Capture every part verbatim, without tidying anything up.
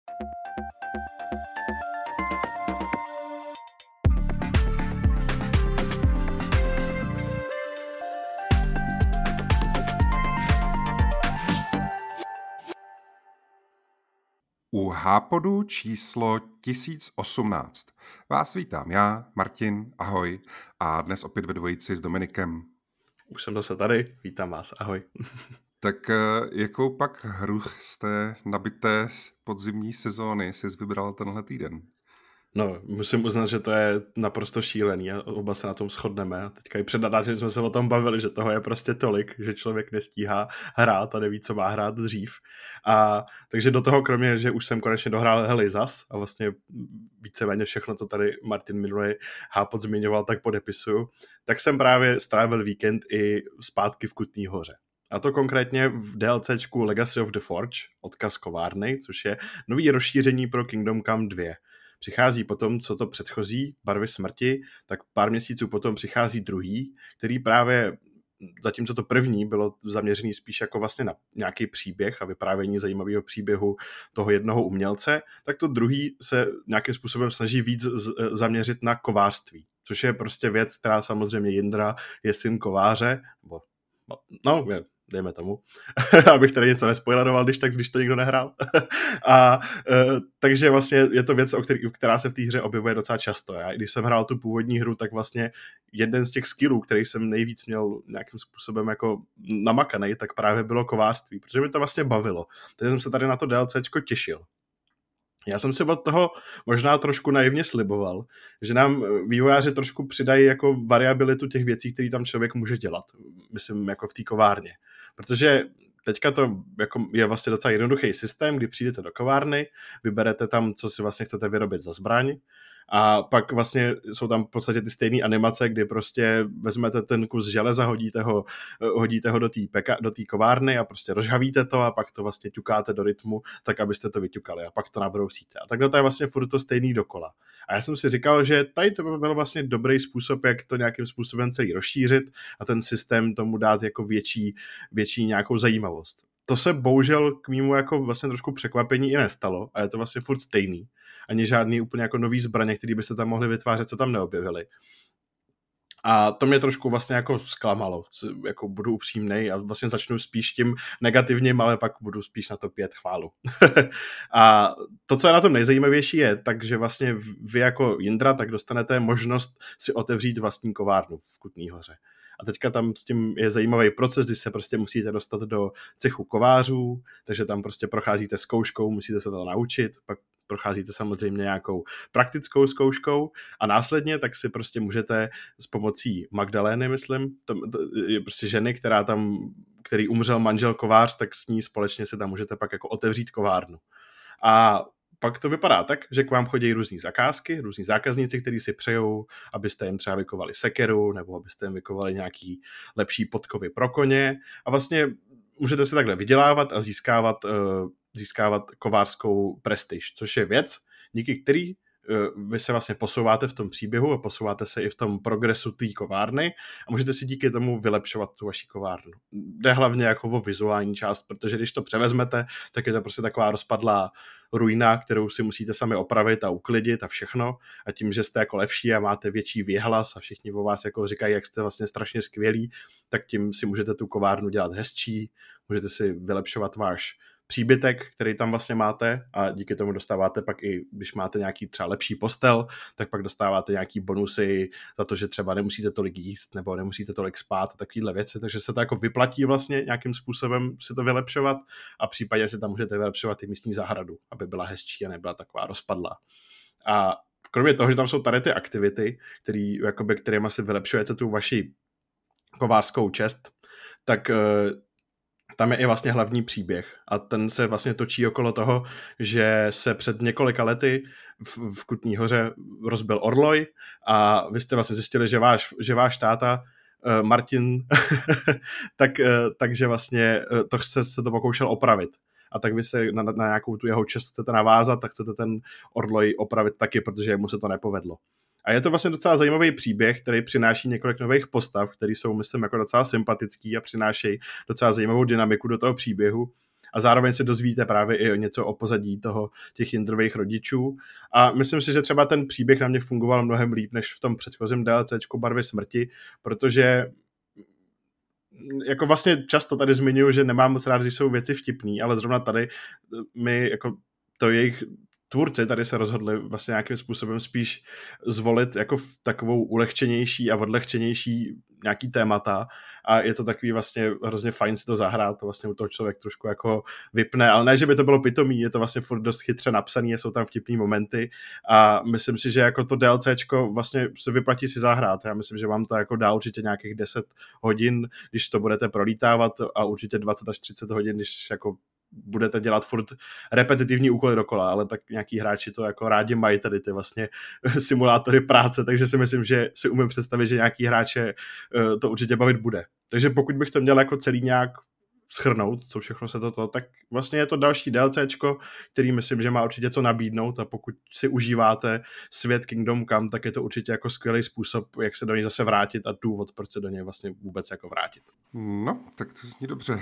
U Hápodu číslo tisíc osmnáct vás vítám já, Martin, ahoj, a dnes opět ve dvojici s Dominikem. Už jsem zase tady, vítám vás, ahoj. Tak jakou pak hru z té nabité podzimní sezóny jsi vybral tenhle týden? No, musím uznat, že to je naprosto šílený a oba se na tom shodneme. A teďka i před natáčením jsme se o tom bavili, že toho je prostě tolik, že člověk nestíhá hrát a neví, co má hrát dřív. A takže do toho, kromě, že už jsem konečně dohrál Heli zas a vlastně víceméně všechno, co tady Martin minulý Hápod zmiňoval, tak podepisuju, tak jsem právě strávil víkend i zpátky v Kutný Hoře. A to konkrétně v DLCčku Legacy of the Forge, odkaz kovárny, což je nový rozšíření pro Kingdom Come dva. Přichází potom, co to předchozí, Barvy smrti, tak pár měsíců potom přichází druhý, který právě, zatímco to první bylo zaměřený spíš jako vlastně na nějaký příběh a vyprávění zajímavého příběhu toho jednoho umělce, tak to druhý se nějakým způsobem snaží víc z- zaměřit na kovářství, což je prostě věc, která samozřejmě Jindra je syn kováře, nebo no, je, dejme tomu, abych tady něco nespoileroval, když, tak, když to nikdo nehrál. a e, takže vlastně je to věc, o který, která se v té hře objevuje docela často. Já, když jsem hrál tu původní hru, tak vlastně jeden z těch skillů, který jsem nejvíc měl nějakým způsobem jako namakanej, tak právě bylo kovářství, protože mi to vlastně bavilo. Takže jsem se tady na to DLCčko těšil. Já jsem si od toho možná trošku naivně sliboval, že nám vývojáři trošku přidají jako variabilitu těch věcí, které tam člověk může dělat. Myslím, jako v té kovárně. Protože teďka to jako je vlastně docela jednoduchý systém, kdy přijdete do kovárny, vyberete tam, co si vlastně chcete vyrobit za zbraň, a pak vlastně jsou tam v podstatě ty stejné animace, kdy prostě vezmete ten kus železa, hodíte ho, hodíte ho do té peka, do té kovárny a prostě rozžhavíte to a pak to vlastně ťukáte do rytmu, tak abyste to vyťukali a pak to nabrousíte. A takhle to je vlastně furt to stejný dokola. A já jsem si říkal, že tady to by byl vlastně dobrý způsob, jak to nějakým způsobem celý rozšířit a ten systém tomu dát jako větší, větší nějakou zajímavost. To se bohužel k mému jako vlastně trošku překvapení i nestalo a je to vlastně furt stejný. Ani žádný úplně jako nový zbraně, který byste tam mohli vytvářet, se tam neobjevily. A to mě trošku vlastně jako zklamalo, jako budu upřímnej a vlastně začnu spíš tím negativním, ale pak budu spíš na to pět chválu. A to, co je na tom nejzajímavější je, takže vlastně vy jako Jindra tak dostanete možnost si otevřít vlastní kovárnu v Kutný Hoře. A teďka tam s tím je zajímavý proces, kdy se prostě musíte dostat do cechu kovářů, takže tam prostě procházíte zkouškou, musíte se to naučit, pak procházíte samozřejmě nějakou praktickou zkouškou a následně tak si prostě můžete s pomocí Magdalény, myslím, to, to je prostě ženy, která tam, který umřel manžel kovář, tak s ní společně si tam můžete pak jako otevřít kovárnu. A pak to vypadá tak, že k vám chodí různý zakázky, různí zákazníci, kteří si přejou, abyste jim třeba vykovali sekeru, nebo abyste jim vykovali nějaký lepší podkovy pro koně. A vlastně můžete si takhle vydělávat a získávat, uh, získávat kovářskou prestiž, což je věc, díky který vy se vlastně posouváte v tom příběhu a posouváte se i v tom progresu té kovárny a můžete si díky tomu vylepšovat tu vaši kovárnu. Jde hlavně jako o vizuální část, protože když to převezmete, tak je to prostě taková rozpadlá ruina, kterou si musíte sami opravit a uklidit a všechno. A tím, že jste jako lepší a máte větší věhlas a všichni o vás jako říkají, jak jste vlastně strašně skvělí, tak tím si můžete tu kovárnu dělat hezčí, můžete si vylepšovat váš příbytek, který tam vlastně máte a díky tomu dostáváte pak i, když máte nějaký třeba lepší postel, tak pak dostáváte nějaký bonusy za to, že třeba nemusíte tolik jíst nebo nemusíte tolik spát a takovýhle věci, takže se to jako vyplatí vlastně nějakým způsobem si to vylepšovat a případně si tam můžete vylepšovat i místní zahradu, aby byla hezčí a nebyla taková rozpadlá. A kromě toho, že tam jsou tady ty aktivity, který, jakoby, kterýma si vylepšujete tu vaši kovářskou čest, tak tam je i vlastně hlavní příběh a ten se vlastně točí okolo toho, že se před několika lety v, v Kutný Hoře rozbil orloj a vy jste vlastně zjistili, že váš, že váš táta uh, Martin tak, uh, takže vlastně uh, to se, se to pokoušel opravit. A tak vy se na, na nějakou tu jeho čest chcete navázat, tak chcete ten orloj opravit taky, protože mu se to nepovedlo. A je to vlastně docela zajímavý příběh, který přináší několik nových postav, které jsou, myslím, jako docela sympatický a přinášejí docela zajímavou dynamiku do toho příběhu. a zároveň se dozvíte právě i něco o pozadí toho těch Jindrových rodičů. A myslím si, že třeba ten příběh na mě fungoval mnohem líp než v tom předchozím DLCčku Barvy smrti, protože jako vlastně často tady zmiňuji, že nemám moc rád, když jsou věci vtipný, ale zrovna tady mi jako to jejich tvůrci tady se rozhodli vlastně nějakým způsobem spíš zvolit jako takovou ulehčenější a odlehčenější nějaký témata a je to takový vlastně hrozně fajn si to zahrát, to vlastně u toho člověk trošku jako vypne, ale ne, že by to bylo pitomý, je to vlastně furt dost chytře napsaný, jsou tam vtipný momenty a myslím si, že jako to DLCčko vlastně se vyplatí si zahrát, já myslím, že vám to jako dá určitě nějakých deset hodin, když to budete prolítávat a určitě dvacet až třicet hodin, když jako budete dělat furt repetitivní úkoly dokola, ale tak nějaký hráči to jako rádi mají tady ty vlastně simulátory práce, takže si myslím, že si umím představit, že nějaký hráče to určitě bavit bude. Takže pokud bych to měl jako celý nějak shrnout, co všechno se toto, tak vlastně je to další DLCčko, který myslím, že má určitě co nabídnout a pokud si užíváte svět Kingdom Come, tak je to určitě jako skvělý způsob, jak se do něj zase vrátit a důvod, proč se do něj vlastně vůbec jako vrátit. No, tak to zní dobře.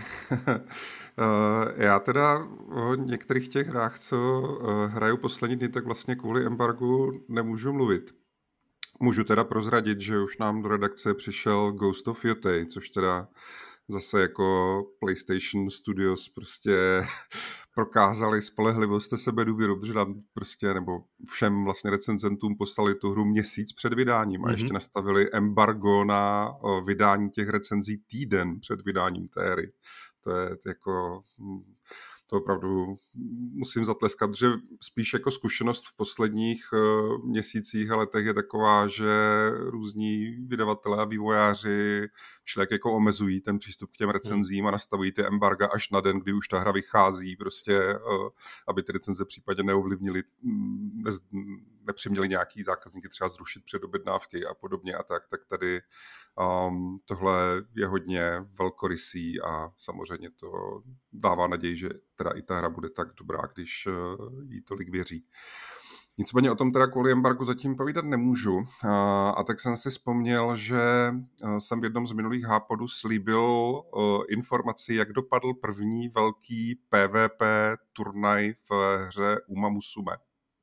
Já teda o některých těch hrách, co hraju poslední dny, tak vlastně kvůli embargu nemůžu mluvit. Můžu teda prozradit, že už nám do redakce přišel Ghost of Yotei, což teda zase jako PlayStation Studios prostě prokázali spolehlivost a sebedůvěru, protože nám prostě, nebo všem vlastně recenzentům poslali tu hru měsíc před vydáním a mm-hmm. ještě nastavili embargo na vydání těch recenzí týden před vydáním té hry. To je jako... To opravdu musím zatleskat, že spíš jako zkušenost v posledních uh, měsících a letech je taková, že různí vydavatelé a vývojáři všelijak jako omezují ten přístup k těm recenzím a nastavují ty embarga až na den, kdy už ta hra vychází, prostě, uh, aby ty recenze případně neovlivnili, ne, nepřiměli nějaký zákazníky třeba zrušit předobjednávky a podobně a tak, tak tady um, tohle je hodně velkorysý a samozřejmě to dává naději, že teda i ta hra bude tak dobrá, když jí tolik věří. Nicméně o tom teda kvůli embargu zatím povídat nemůžu. A, a tak jsem si vzpomněl, že jsem v jednom z minulých hápodů slíbil uh, informaci, jak dopadl první velký P V P turnaj v hře Uma Musume.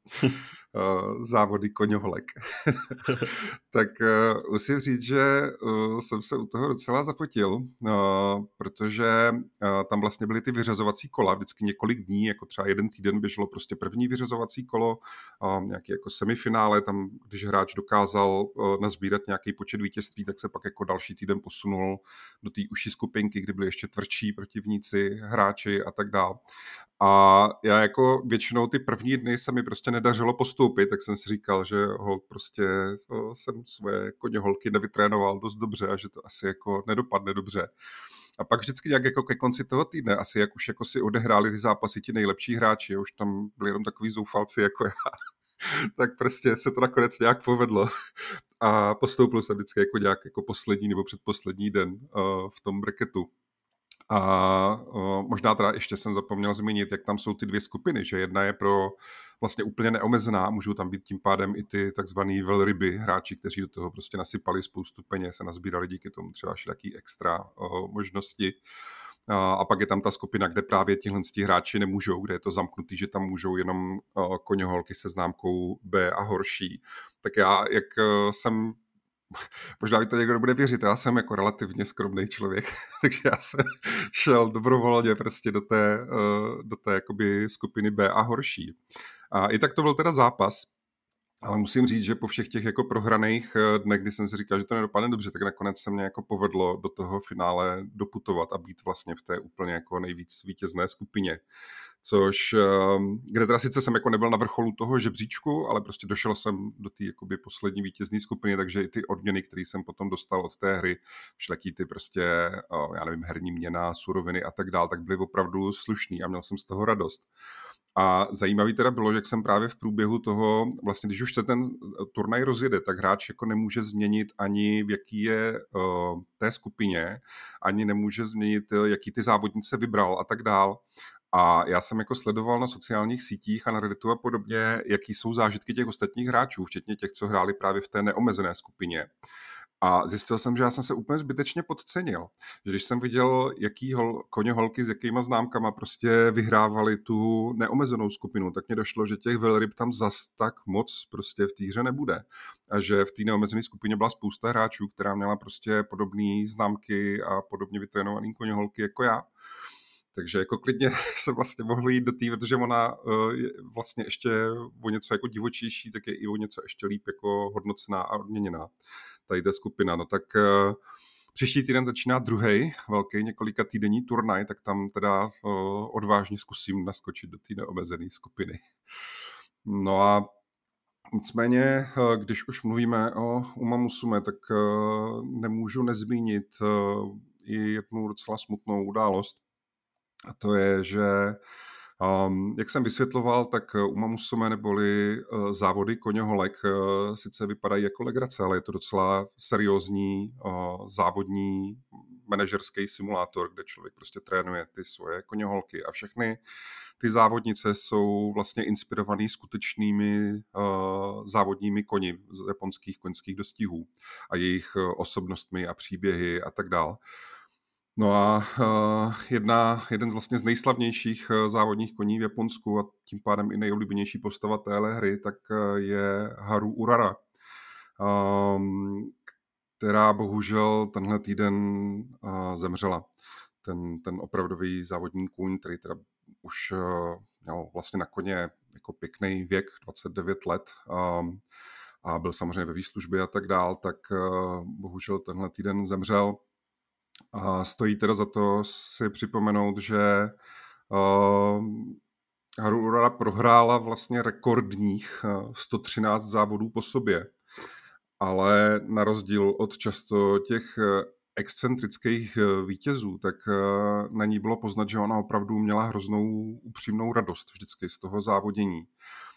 Závody koňoholek. Tak uh, musím říct, že uh, jsem se u toho docela zapotil, uh, protože uh, tam vlastně byly ty vyřazovací kola, vždycky několik dní, jako třeba jeden týden běželo prostě první vyřazovací kolo, uh, nějaký jako semifinále, tam když hráč dokázal uh, nazbírat nějaký počet vítězství, tak se pak jako další týden posunul do té užší skupinky, kdy byly ještě tvrdší protivníci, hráči a tak dál. A já jako většinou ty první dny se mi prostě nedařilo postoupit, tak jsem si říkal, že ho prostě o, jsem svoje koněholky nevytrénoval dost dobře a že to asi jako nedopadne dobře. A pak vždycky nějak jako ke konci toho týdne, asi jak už jako si odehráli ty zápasy ti nejlepší hráči, už tam byli jenom takový zoufalci jako já, tak prostě se to nakonec nějak povedlo a postoupil jsem vždycky jako nějak jako poslední nebo předposlední den uh, v tom bracketu. A uh, možná teda ještě jsem zapomněl zmínit, jak tam jsou ty dvě skupiny, že jedna je pro vlastně úplně neomezená, můžou tam být tím pádem i ty takzvaný velryby, hráči, kteří do toho prostě nasypali spoustu peněz a nazbírali díky tomu třeba až taký extra uh, možnosti. Uh, a pak je tam ta skupina, kde právě tihle hráči nemůžou, kde je to zamknutý, že tam můžou jenom uh, koňoholky se známkou B a horší. Tak já, jak uh, jsem možná mi to někdo nebude věřit, já jsem jako relativně skromný člověk, takže já jsem šel dobrovolně prostě do té, do té jakoby skupiny B a horší. A i tak to byl teda zápas, ale musím říct, že po všech těch jako prohraných dnech, kdy jsem si říkal, že to nedopadne dobře, tak nakonec se mě jako povedlo do toho finále doputovat a být vlastně v té úplně jako nejvíc vítězné skupině. Což, kde teda sice jsem jako nebyl na vrcholu toho žebříčku, ale prostě došel jsem do té jakoby poslední vítězné skupiny, takže i ty odměny, které jsem potom dostal od té hry, všelaký ty prostě, já nevím, herní měna, suroviny a tak dál, tak byly opravdu slušný a měl jsem z toho radost. A zajímavý teda bylo, že jak jsem právě v průběhu toho, vlastně když už se ten turnaj rozjede, tak hráč jako nemůže změnit ani v jaký je uh, té skupině, ani nemůže změnit, jaký ty závodnice vybral a tak dál. A já jsem jako sledoval na sociálních sítích a na Redditu a podobně, jaký jsou zážitky těch ostatních hráčů, včetně těch, co hráli právě v té neomezené skupině. A zjistil jsem, že já jsem se úplně zbytečně podcenil. Že když jsem viděl, jaký hol, koně holky s jakýma známkama prostě vyhrávali tu neomezenou skupinu, tak mě došlo, že těch velryb tam zas tak moc prostě v té hře nebude. A že v té neomezené skupině byla spousta hráčů, která měla prostě podobné známky a podobně vytrénovaný koně holky jako já. Takže jako klidně se vlastně mohl jít do té, protože ona je vlastně ještě o něco jako divočejší, tak je i o něco ještě líp jako hodnocená a odměněná. Tady ta skupina. No tak příští týden začíná druhý velký několika týdenní turnaj, tak tam teda odvážně zkusím naskočit do té neomezené skupiny. No a nicméně, když už mluvíme o Uma Musume, tak nemůžu nezmínit i jednu docela smutnou událost. A to je, že um, jak jsem vysvětloval, tak Uma Musume neboli uh, závody koněholek uh, sice vypadají jako legrace, ale je to docela seriózní uh, závodní manažerský simulátor, kde člověk prostě trénuje ty svoje koněholky a všechny ty závodnice jsou vlastně inspirovaný skutečnými uh, závodními koni z japonských koňských dostihů a jejich uh, osobnostmi a příběhy a tak dále. No a uh, jedna, jeden z vlastně z nejslavnějších uh, závodních koní v Japonsku a tím pádem i nejoblíbenější postava téhle hry, tak uh, je Haru Urara, um, která bohužel tenhle týden uh, zemřela. Ten, ten opravdový závodní kůň, který teda už uh, měl vlastně na koně jako pěkný věk, dvacet devět let, um, a byl samozřejmě ve výslužbě a tak dál, tak uh, bohužel tenhle týden zemřel. A stojí teda za to si připomenout, že uh, Haru Urara prohrála vlastně rekordních uh, sto třináct závodů po sobě, ale na rozdíl od často těch uh, excentrických uh, vítězů, tak uh, na ní bylo poznat, že ona opravdu měla hroznou upřímnou radost vždycky z toho závodění.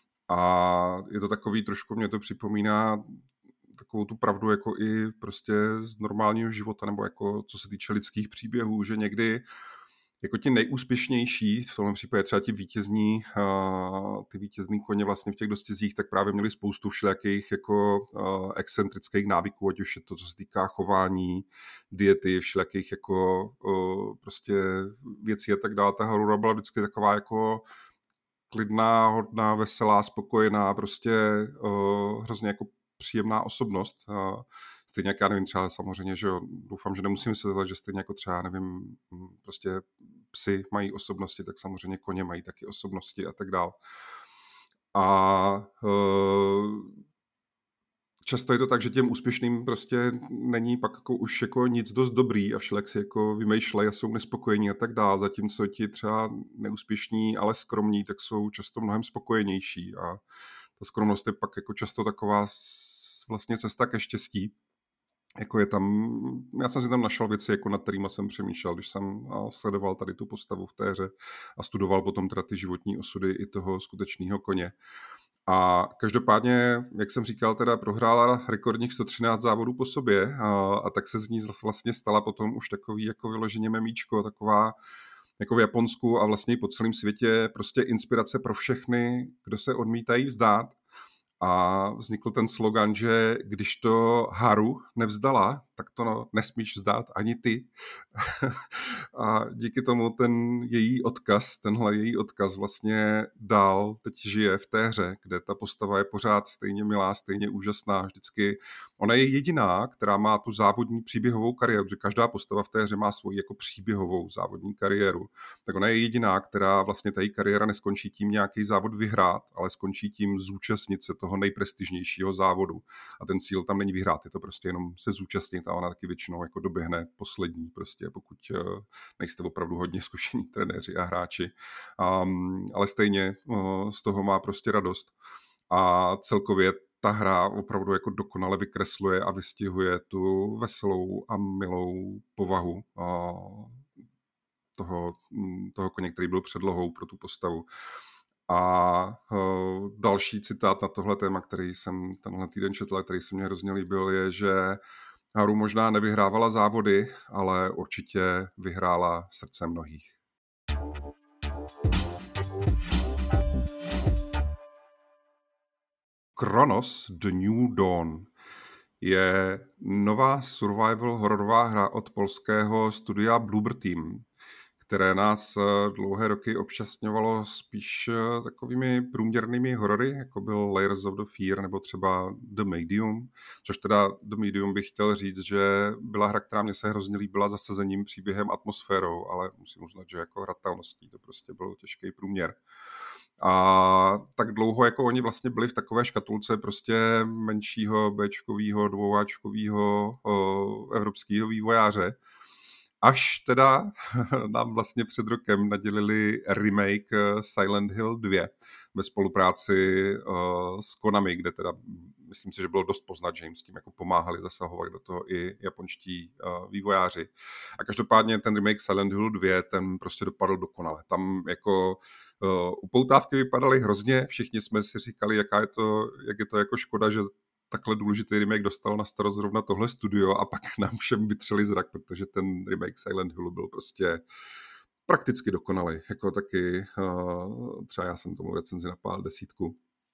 A je to takový, trošku mě to připomíná takovou tu pravdu jako i prostě z normálního života, nebo jako co se týče lidských příběhů, že někdy jako ti nejúspěšnější, v tomhle případě třeba ti vítězní, uh, ty vítězný koně vlastně v těch dostizích, tak právě měli spoustu všelijakých jako uh, excentrických návyků, ať už je to, co se týká chování, diety, všelijakých jako uh, prostě věcí a tak dále. Ta Harura byla vždycky taková jako klidná, hodná, veselá, spokojená, prostě uh, hrozně jako příjemná osobnost. Stejně jak já nevím, třeba samozřejmě, že jo, doufám, že nemusím vysvětlovat, že stejně jako třeba, nevím, prostě psi mají osobnosti, tak samozřejmě koně mají taky osobnosti a tak dál. A uh, často je to tak, že těm úspěšným prostě není pak jako už jako nic dost dobrý a všelek si jako vymýšlejí a jsou nespokojení a tak dál, zatímco ti třeba neúspěšní, ale skromní, tak jsou často mnohem spokojenější a ta skromnost je pak jako často taková vlastně cesta ke štěstí. Jako je tam, já jsem si tam našel věci, jako nad kterýma jsem přemýšlel, když jsem sledoval tady tu postavu v té hře a studoval potom teda ty životní osudy i toho skutečného koně. A každopádně, jak jsem říkal, teda prohrála rekordních sto třináct závodů po sobě a, a tak se z ní vlastně stala potom už takový jako vyloženě memíčko, taková jako v Japonsku a vlastně i po celém světě prostě inspirace pro všechny, kdo se odmítají vzdát. A vznikl ten slogan, že když to Haru nevzdala, tak to no, nesmíš vzdát ani ty. A díky tomu ten její odkaz, tenhle její odkaz vlastně dál teď žije v té hře, kde ta postava je pořád stejně milá, stejně úžasná. Vždycky ona je jediná, která má tu závodní příběhovou kariéru, protože každá postava v té hře má svoji jako příběhovou závodní kariéru. Tak ona je jediná, která vlastně ta její kariéra neskončí tím nějaký závod vyhrát, ale skončí tím zúčastnit se toho nejprestižnějšího závodu. A ten cíl tam není vyhrát, je to prostě jenom se zúčastnit a ona taky většinou jako doběhne poslední, prostě pokud uh, nejste opravdu hodně zkušení trenéři a hráči. Um, ale stejně uh, z toho má prostě radost. A celkově ta hra opravdu jako dokonale vykresluje a vystihuje tu veselou a milou povahu uh, toho, toho koně, který byl předlohou pro tu postavu. A uh, další citát na tohle téma, který jsem tenhle týden četl, který se mě hrozně líbil, je, že Haru možná nevyhrávala závody, ale určitě vyhrála srdce mnohých. Chronos The New Dawn je nová survival hororová hra od polského studia Bloober Team, které nás dlouhé roky občasňovalo spíš takovými průměrnými horory, jako byl Layers of the Fear nebo třeba The Medium, což teda The Medium bych chtěl říct, že byla hra, která mě se hrozně líbila zasazením, příběhem, atmosférou, ale musím uznat, že jako hratelností to prostě byl těžký průměr. A tak dlouho, jako oni vlastně byli v takové škatulce prostě menšího béčkovýho, dvouáčkovýho evropského vývojáře, až teda nám vlastně před rokem nadělili remake Silent Hill dva ve spolupráci uh, s Konami, kde teda myslím si, že bylo dost poznat, že jim s tím jako pomáhali, zasahovali do toho i japonští uh, vývojáři. A každopádně ten remake Silent Hill dva, ten prostě dopadl dokonale. Tam jako uh, upoutávky vypadaly hrozně, všichni jsme si říkali, jaká je to, jak je to jako škoda, že takhle důležitý remake dostal na starost zrovna tohle studio a pak nám všem vytřeli zrak, protože ten remake Silent Hillu byl prostě prakticky dokonalý. Jako taky, uh, třeba já jsem tomu recenzi napál desítku.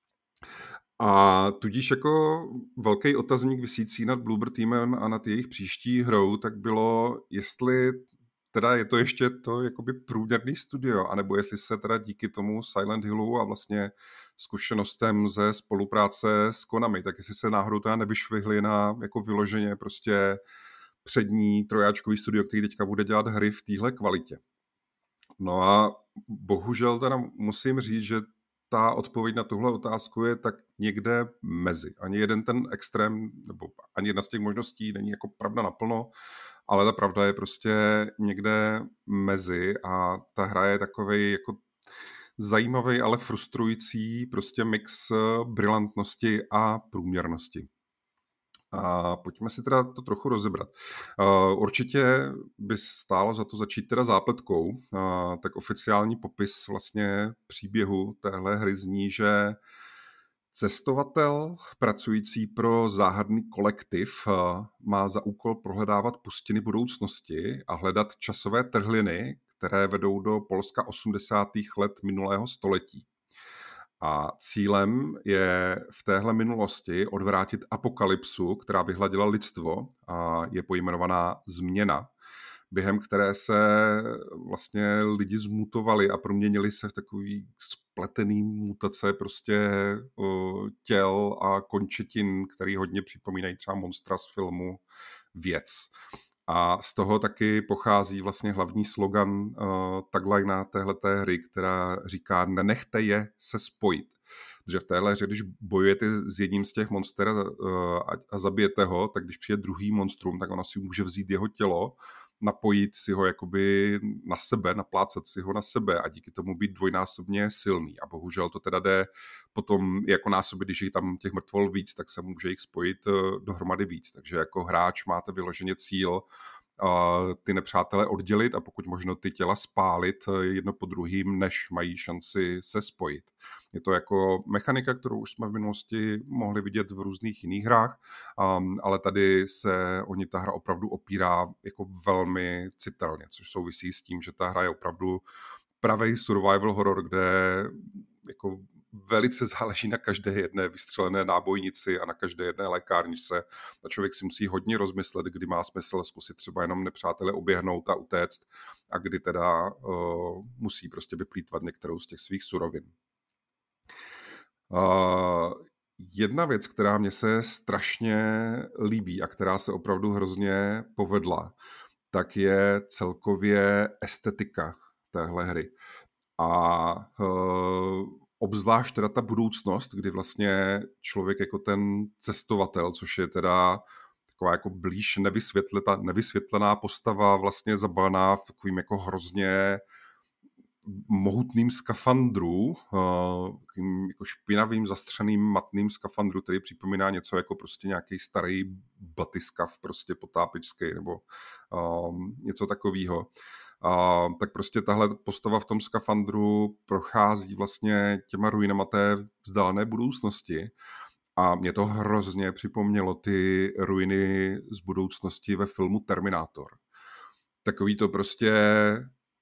A tudíž jako velký otazník visící nad Bloober Teamem a nad jejich příští hrou, tak bylo, jestli teda je to ještě to jakoby průměrný studio, anebo jestli se teda díky tomu Silent Hillu a vlastně zkušenostem ze spolupráce s Konami, tak jestli se náhodou teda nevyšvihli na jako vyloženě prostě přední trojáčkový studio, který teďka bude dělat hry v téhle kvalitě. No a bohužel teda musím říct, že ta odpověď na tuhle otázku je tak někde mezi. Ani jeden ten extrém, nebo ani jedna z těch možností není jako pravda naplno, ale ta pravda je prostě někde mezi a ta hra je takovej jako zajímavý, ale frustrující prostě mix brilantnosti a průměrnosti. A pojďme si teda to trochu rozebrat. Uh, určitě by stálo za to začít teda zápletkou. Uh, tak oficiální popis vlastně příběhu téhle hry zní, že cestovatel pracující pro záhadný kolektiv uh, má za úkol prohledávat pustiny budoucnosti a hledat časové trhliny, které vedou do Polska osmdesátých let minulého století. A cílem je v téhle minulosti odvrátit apokalypsu, která vyhladila lidstvo a je pojmenovaná Změna, během které se vlastně lidi zmutovali a proměnili se v takový spletený mutace prostě těl a končetin, který hodně připomínají třeba monstra z filmu Věc. A z toho taky pochází vlastně hlavní slogan uh, tagline téhleté hry, která říká nenechte je se spojit. Protože v téhle hře, když bojujete s jedním z těch monster uh, a, a zabijete ho, tak když přijde druhý monstrum, tak ono si může vzít jeho tělo, napojit si ho jakoby na sebe, naplácat si ho na sebe a díky tomu být dvojnásobně silný. A bohužel to teda jde potom jako násobit, když je tam těch mrtvol víc, tak se může jich spojit dohromady víc. Takže jako hráč máte vyloženě cíl ty nepřátele oddělit a pokud možno ty těla spálit jedno po druhým, než mají šanci se spojit. Je to jako mechanika, kterou už jsme v minulosti mohli vidět v různých jiných hrách, um, ale tady se o ní ta hra opravdu opírá jako velmi citelně, což souvisí s tím, že ta hra je opravdu pravej survival horror, kde jako velice záleží na každé jedné vystřelené nábojnici a na každé jedné lékárničce. A člověk si musí hodně rozmyslet, kdy má smysl zkusit třeba jenom nepřátele oběhnout a utéct a kdy teda uh, musí prostě vyplýtvat některou z těch svých surovin. Uh, jedna věc, která mě se strašně líbí a která se opravdu hrozně povedla, tak je celkově estetika téhle hry. A uh, obzvlášť teda ta budoucnost, kdy vlastně člověk jako ten cestovatel, což je teda taková jako blíž nevysvětlená postava, vlastně zabalená v takovým jako hrozně mohutným skafandru, takovým jako špinavým, zastřeným, matným skafandru, který připomíná něco jako prostě nějaký starý batyskav, prostě potápěčský nebo um, něco takového. Uh, tak prostě tahle postava v tom skafandru prochází vlastně těma ruinama té vzdálené budoucnosti a mě to hrozně připomnělo ty ruiny z budoucnosti ve filmu Terminátor. Takový to prostě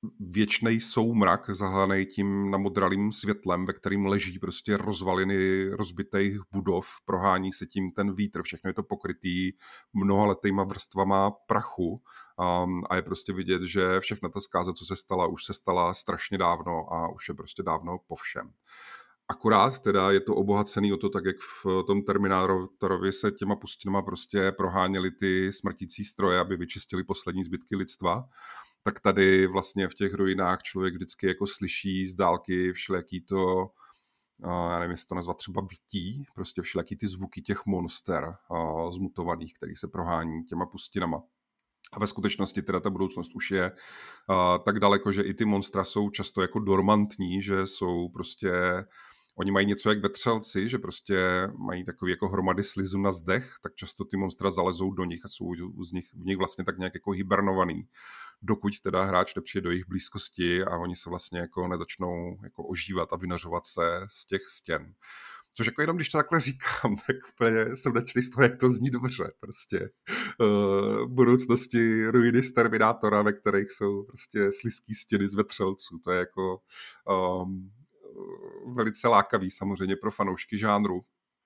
věčnej soumrak zahánej tím namodralým světlem, ve kterým leží prostě rozvaliny rozbitých budov, prohání se tím ten vítr, všechno je to pokrytý mnohaletýma vrstvama prachu um, a je prostě vidět, že všechna ta zkáza, co se stala, už se stala strašně dávno a už je prostě dávno po všem. Akorát teda je to obohacený o to, tak jak v tom Terminátorovi se těma pustinama prostě proháněly ty smrtící stroje, aby vyčistili poslední zbytky lidstva, tak tady vlastně v těch ruinách člověk vždycky jako slyší z dálky všelijaký to, já nevím, jestli to nazvat třeba vytí, prostě všelijaký ty zvuky těch monster zmutovaných, který se prohání těma pustinama. A ve skutečnosti teda ta budoucnost už je uh, tak daleko, že i ty monstra jsou často jako dormantní, že jsou prostě, oni mají něco jak vetřelci, že prostě mají takový jako hromady slizu na zdech, tak často ty monstra zalezou do nich a jsou z nich, v nich vlastně tak nějak jako hibernovaný, dokud teda hráč nepřijde do jejich blízkosti a oni se vlastně jako nezačnou jako ožívat a vynořovat se z těch stěn. Což jako jenom když to takhle říkám, tak úplně jsem nadšený z toho, jak to zní dobře. Prostě uh, budoucnosti ruiny z Terminátora, ve kterých jsou prostě slizký stěny z vetřelců. To je jako um, velice lákavý samozřejmě pro fanoušky žánru.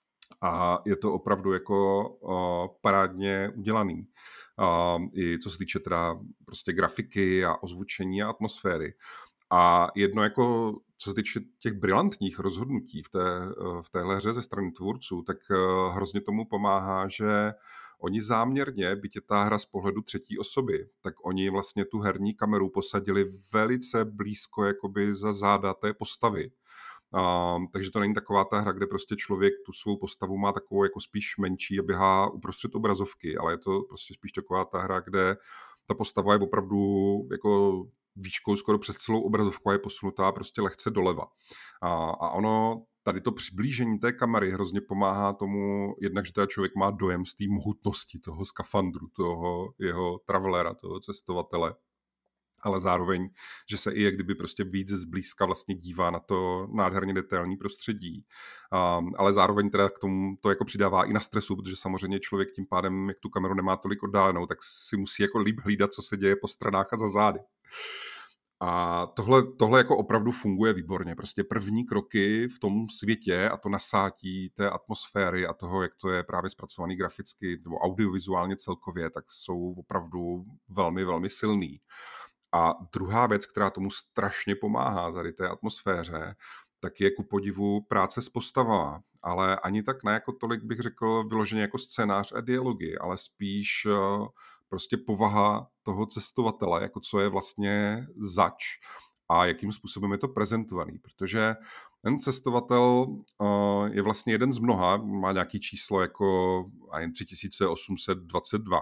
A je to opravdu jako uh, parádně udělaný. Uh, I co se týče teda prostě grafiky a ozvučení a atmosféry. A jedno jako, co se týče těch brilantních rozhodnutí v, té, v téhle hře ze strany tvůrců, tak hrozně tomu pomáhá, že oni záměrně, byť je ta hra z pohledu třetí osoby, tak oni vlastně tu herní kameru posadili velice blízko jakoby za záda té postavy. Uh, takže to není taková ta hra, kde prostě člověk tu svou postavu má takovou jako spíš menší a běhá uprostřed obrazovky, ale je to prostě spíš taková ta hra, kde ta postava je opravdu jako výškou skoro přes celou obrazovku a je posunutá prostě lehce doleva. A, a ono, tady to přiblížení té kamery hrozně pomáhá tomu, jednak, že teda člověk má dojem z té mohutnosti toho skafandru, toho jeho travelera, toho cestovatele, ale zároveň, že se i jak kdyby prostě víc zblízka vlastně dívá na to nádherně detailní prostředí. Um, ale zároveň teda k tomu to jako přidává i na stresu, protože samozřejmě člověk tím pádem, jak tu kameru nemá tolik oddálenou, tak si musí jako líp hlídat, co se děje po stranách a za zády. A tohle, tohle jako opravdu funguje výborně. Prostě první kroky v tom světě a to nasátí té atmosféry a toho, jak to je právě zpracovaný graficky nebo audiovizuálně celkově, tak jsou opravdu velmi, velmi silný. A druhá věc, která tomu strašně pomáhá tady té atmosféře, tak je ku podivu práce s postavama. Ale ani tak ne jako tolik bych řekl vyloženě jako scénář a dialogy, ale spíš prostě povaha toho cestovatele, jako co je vlastně zač a jakým způsobem je to prezentovaný. Protože ten cestovatel je vlastně jeden z mnoha, má nějaký číslo jako tři tisíce osm set dvacet dva.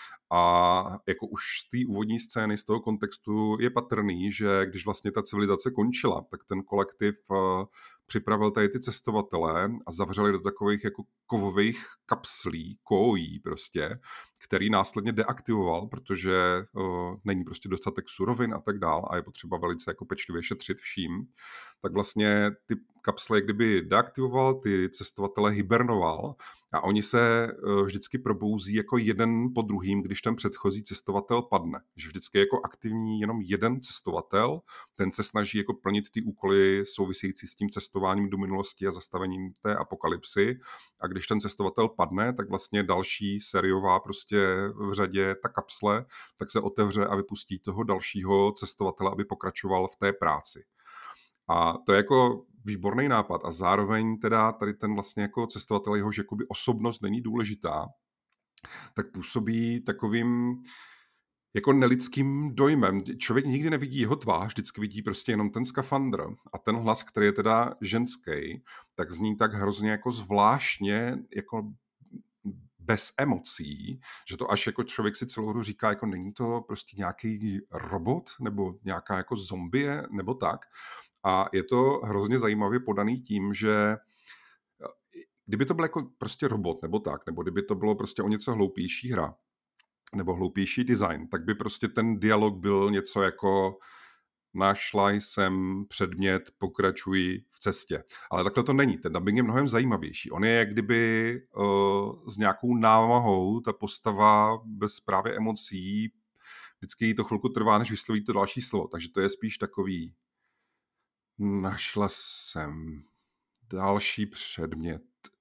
A jako už z té úvodní scény, z toho kontextu je patrný, že když vlastně ta civilizace končila, tak ten kolektiv připravil tady ty cestovatele a zavřeli do takových jako kovových kapslí, kójí prostě, který následně deaktivoval, protože uh, není prostě dostatek surovin a tak dál a je potřeba velice jako pečlivě šetřit vším. Tak vlastně ty kapsle kdyby deaktivoval, ty cestovatele hibernoval a oni se uh, vždycky probouzí jako jeden po druhým, když ten předchozí cestovatel padne. Že vždycky je jako aktivní jenom jeden cestovatel, ten se snaží jako plnit ty úkoly související s tím cestováním do minulosti a zastavením té apokalypsy. A když ten cestovatel padne, tak vlastně další sériová prostě v řadě ta kapsle, tak se otevře a vypustí toho dalšího cestovatele, aby pokračoval v té práci. A to je jako výborný nápad a zároveň teda tady ten vlastně jako cestovatel, jehož jakoby osobnost není důležitá, tak působí takovým jako nelidským dojmem. Člověk nikdy nevidí jeho tvář, vždycky vidí prostě jenom ten skafandr. A ten hlas, který je teda ženský, tak zní tak hrozně jako zvláštně, jako bez emocí, že to až jako člověk si celou hru říká, jako není to prostě nějaký robot, nebo nějaká jako zombie, nebo tak. A je to hrozně zajímavě podaný tím, že kdyby to byl jako prostě robot, nebo tak, nebo kdyby to bylo prostě o něco hloupější hra, nebo hloupější design, tak by prostě ten dialog byl něco jako našla jsem předmět, pokračuji v cestě. Ale takhle to není. Ten dubbing je mnohem zajímavější. On je jak kdyby uh, s nějakou námahou ta postava bez právě emocí vždycky jí to chvilku trvá, než vysloví to další slovo, takže to je spíš takový našla jsem další předmět,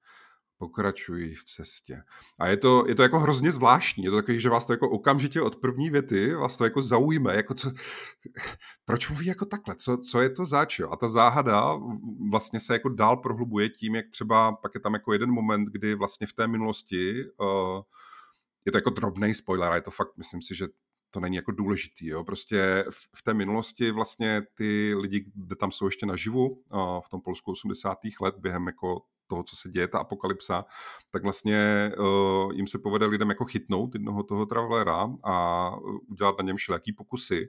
pokračuji v cestě. A je to, je to jako hrozně zvláštní, je to takový, že vás to jako okamžitě od první věty vás to jako zaujme, jako co, proč mluví jako takhle, co, co je to zač, jo? A ta záhada vlastně se jako dál prohlubuje tím, jak třeba pak je tam jako jeden moment, kdy vlastně v té minulosti uh, je to jako drobnej spoiler, a je to fakt, myslím si, že to není jako důležitý, jo. Prostě v, v té minulosti vlastně ty lidi, kde tam jsou ještě naživu, uh, v tom Polsku osmdesátých let, během jako toho, co se děje, ta apokalypsa, tak vlastně uh, jim se povede lidem jako chytnout jednoho toho travelera a udělat na něm všelijaký pokusy.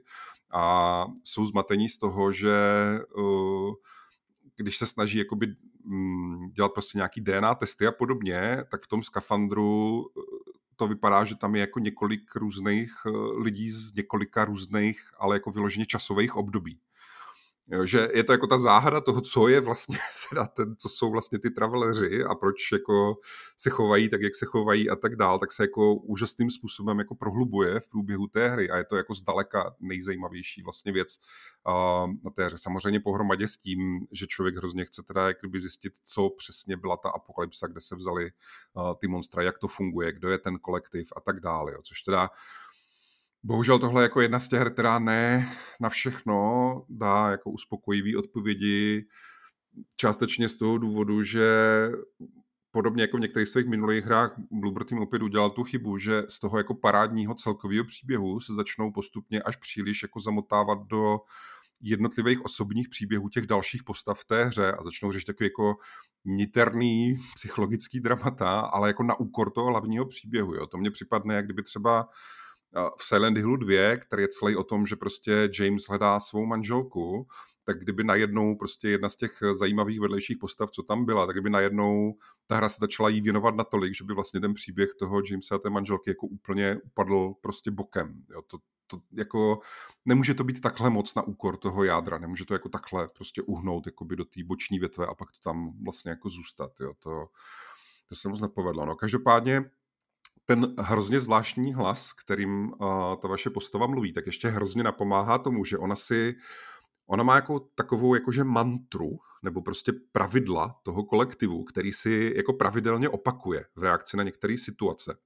A jsou zmatení z toho, že uh, když se snaží jakoby, um, dělat prostě nějaký D N A testy a podobně, tak v tom skafandru to vypadá, že tam je jako několik různých lidí z několika různých, ale jako vyloženě časových období. Jo, že je to jako ta záhada toho, co je vlastně teda ten, co jsou vlastně ty traveleři a proč jako se chovají tak, jak se chovají a tak dál, tak se jako úžasným způsobem jako prohlubuje v průběhu té hry a je to jako zdaleka nejzajímavější vlastně věc uh, na té hře. Samozřejmě pohromadě s tím, že člověk hrozně chce teda jak kdyby zjistit, co přesně byla ta apokalypsa, kde se vzali uh, ty monstra, jak to funguje, kdo je ten kolektiv a tak dále, jo, což teda bohužel tohle je jako jedna z těch her, která ne na všechno dá jako uspokojivý odpovědi, částečně z toho důvodu, že podobně jako v některých svých minulých hrách Bloober Team opět udělal tu chybu, že z toho jako parádního celkového příběhu se začnou postupně až příliš jako zamotávat do jednotlivých osobních příběhů těch dalších postav v té hře a začnou řešit takový jako niterný psychologický dramata, ale jako na úkor toho hlavního příběhu. Jo. To mně připadne, jak kdyby třeba v Silent Hillu dva, který je celý o tom, že prostě James hledá svou manželku, tak kdyby najednou prostě jedna z těch zajímavých vedlejších postav, co tam byla, tak kdyby najednou ta hra se začala jí věnovat natolik, že by vlastně ten příběh toho Jamesa a té manželky jako úplně upadl prostě bokem. Jo, to, to jako nemůže to být takhle moc na úkor toho jádra, nemůže to jako takhle prostě uhnout jakoby do té boční větve a pak to tam vlastně jako zůstat. Jo, to, to se moc nepovedlo. No, každopádně ten hrozně zvláštní hlas, kterým uh, ta vaše postava mluví, tak ještě hrozně napomáhá tomu, že ona si, ona má jako takovou jakože mantru, nebo prostě pravidla toho kolektivu, který si jako pravidelně opakuje v reakci na některé situace.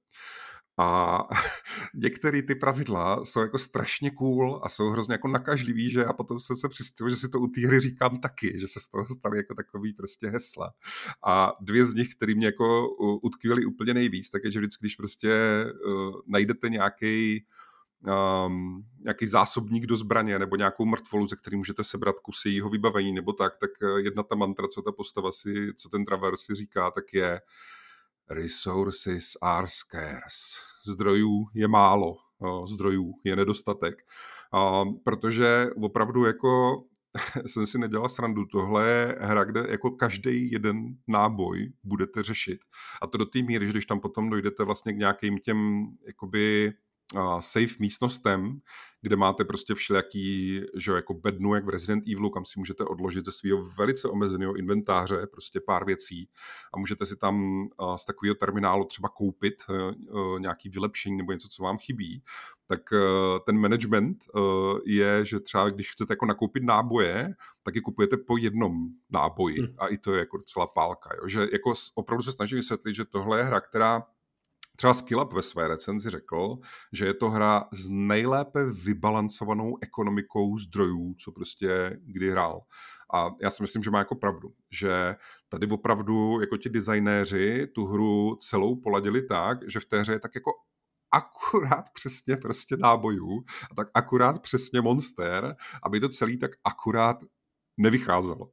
A některé ty pravidla jsou jako strašně cool a jsou hrozně jako nakažlivý, že a potom jsem se přistil, že si to u té hry říkám taky, že se z toho staly jako takový prostě hesla. A dvě z nich, které mě jako utkvěly úplně nejvíc, tak je, že vždycky, když prostě uh, najdete nějaký Um, nějaký zásobník do zbraně nebo nějakou mrtvolu, ze který můžete sebrat kusy jeho vybavení nebo tak, tak jedna ta mantra, co ta postava si, co ten traver si říká, tak je resources are scarce. Zdrojů je málo, zdrojů je nedostatek. Um, protože opravdu jako jsem si nedělal srandu, tohle je hra, kde jako každý jeden náboj budete řešit. A to do té míry, že když tam potom dojdete vlastně k nějakým těm jakoby Uh, safe místnostem, kde máte prostě všelijaký, že jako bednu, jak v Resident Evilu, kam si můžete odložit ze svého velice omezeného inventáře prostě pár věcí a můžete si tam uh, z takového terminálu třeba koupit uh, uh, nějaký vylepšení nebo něco, co vám chybí, tak uh, ten management uh, je, že třeba když chcete jako nakoupit náboje, tak je kupujete po jednom náboji hmm. a i to je jako docela pálka. Jo? Že jako opravdu se snažím vysvětlit, že tohle je hra, která třeba Skillup ve své recenzi řekl, že je to hra s nejlépe vybalancovanou ekonomikou zdrojů, co prostě kdy hrál. A já si myslím, že má jako pravdu, že tady opravdu jako ti designéři tu hru celou poladili tak, že v té hře je tak jako akurát přesně prostě nábojů a tak akurát přesně monster, aby to celý tak akurát nevycházelo.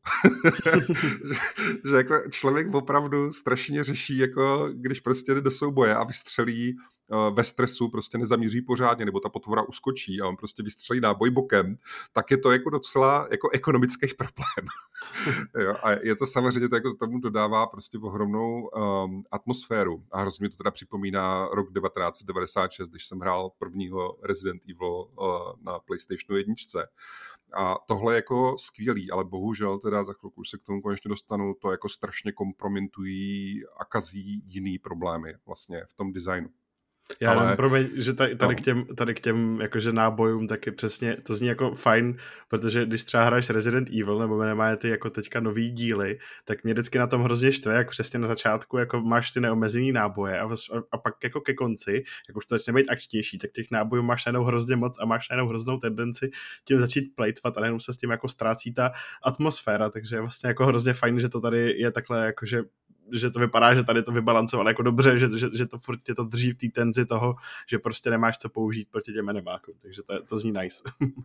že, že jako člověk opravdu strašně řeší, jako když prostě jde do souboje a vystřelí uh, ve stresu, prostě nezamíří pořádně, nebo ta potvora uskočí a on prostě vystřelí náboj bokem, tak je to jako docela jako ekonomický problém. Jo, a je to samozřejmě, to jako tomu dodává prostě ohromnou um, atmosféru. A hrozně mi to teda připomíná rok devatenáct set devadesát šest, když jsem hrál prvního Resident Evil uh, na PlayStationu jedničce. A tohle je jako skvělý, ale bohužel teda za chvilku už se k tomu konečně dostanu, to jako strašně kompromitují a kazí jiný problémy vlastně v tom designu. Já Ale, jenom, promiň, že tady, tady, no. k těm, tady k těm jakože nábojům taky přesně, to zní jako fajn, protože když třeba hraješ Resident Evil, nebo nemáte ty jako teďka nový díly, tak mě vždycky na tom hrozně štve, jak přesně na začátku jako máš ty neomezený náboje a, a pak jako ke konci, jak už to začne být akčnější, tak těch nábojů máš najednou hrozně moc a máš najednou hroznou tendenci tím začít plejtvat a najednou se s tím jako ztrácí ta atmosféra, takže je vlastně jako hrozně fajn, že to tady je takhle jakože že to vypadá, že tady to vybalancovalo jako dobře, že, že, že to furt tě to drží v té tenzi toho, že prostě nemáš co použít proti těm enemákům, takže to, to zní nice.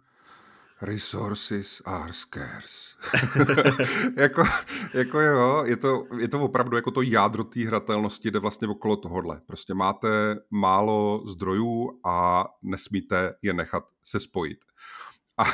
Resources are scarce. jako, jako jo, je to, je to opravdu jako to jádro té hratelnosti, jde vlastně okolo tohohle. Prostě máte málo zdrojů a nesmíte je nechat se spojit. A,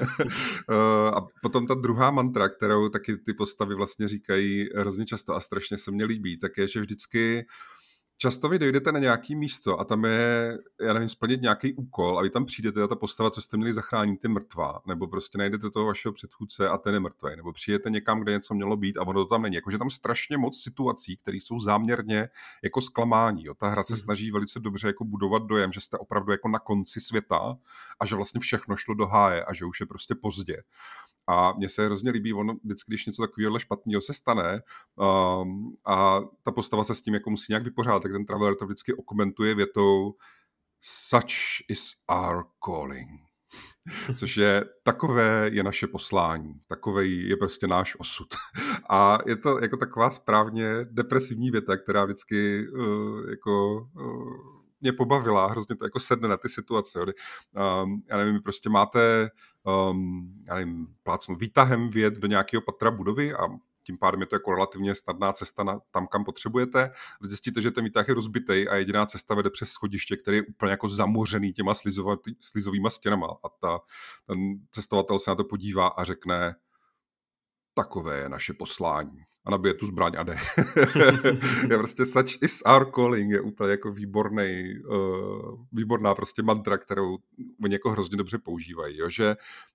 a potom ta druhá mantra, kterou taky ty postavy vlastně říkají hrozně často a strašně se mně líbí, tak je, že vždycky často vy dojdete na nějaký místo a tam je, já nevím, splnit nějaký úkol a vy tam přijdete a ta postava, co jste měli zachránit, je mrtvá, nebo prostě najdete toho vašeho předchůdce a ten je mrtvý, nebo přijdete někam, kde něco mělo být a ono to tam není. Jakože tam strašně moc situací, které jsou záměrně jako zklamání. Jo. Ta hra se snaží velice dobře jako budovat dojem, že jste opravdu jako na konci světa a že vlastně všechno šlo do háje a že už je prostě pozdě. A mně se hrozně líbí, ono vždycky, když něco takového špatného se stane um, a ta postava se s tím jako musí nějak vypořádat, tak ten traveler to vždycky okomentuje větou such is our calling. Což je, takové je naše poslání, takovej je prostě náš osud. A je to jako taková správně depresivní věta, která vždycky uh, jako... Uh, mě pobavila, hrozně to jako sedne na ty situace. Um, já nevím, prostě máte um, já nevím, plácnu výtahem vjet do nějakého patra budovy a tím pádem je to jako relativně snadná cesta na, tam, kam potřebujete. Zjistíte, že ten výtah je rozbitej a jediná cesta vede přes schodiště, které je úplně jako zamořený těma slizovýma stěnama. A ta, ten cestovatel se na to podívá a řekne, takové je naše poslání. A nabije tu zbraň a jde. Je prostě such is our calling, je úplně jako výborný, uh, výborná prostě mantra, kterou oni jako hrozně dobře používají. Jo? Že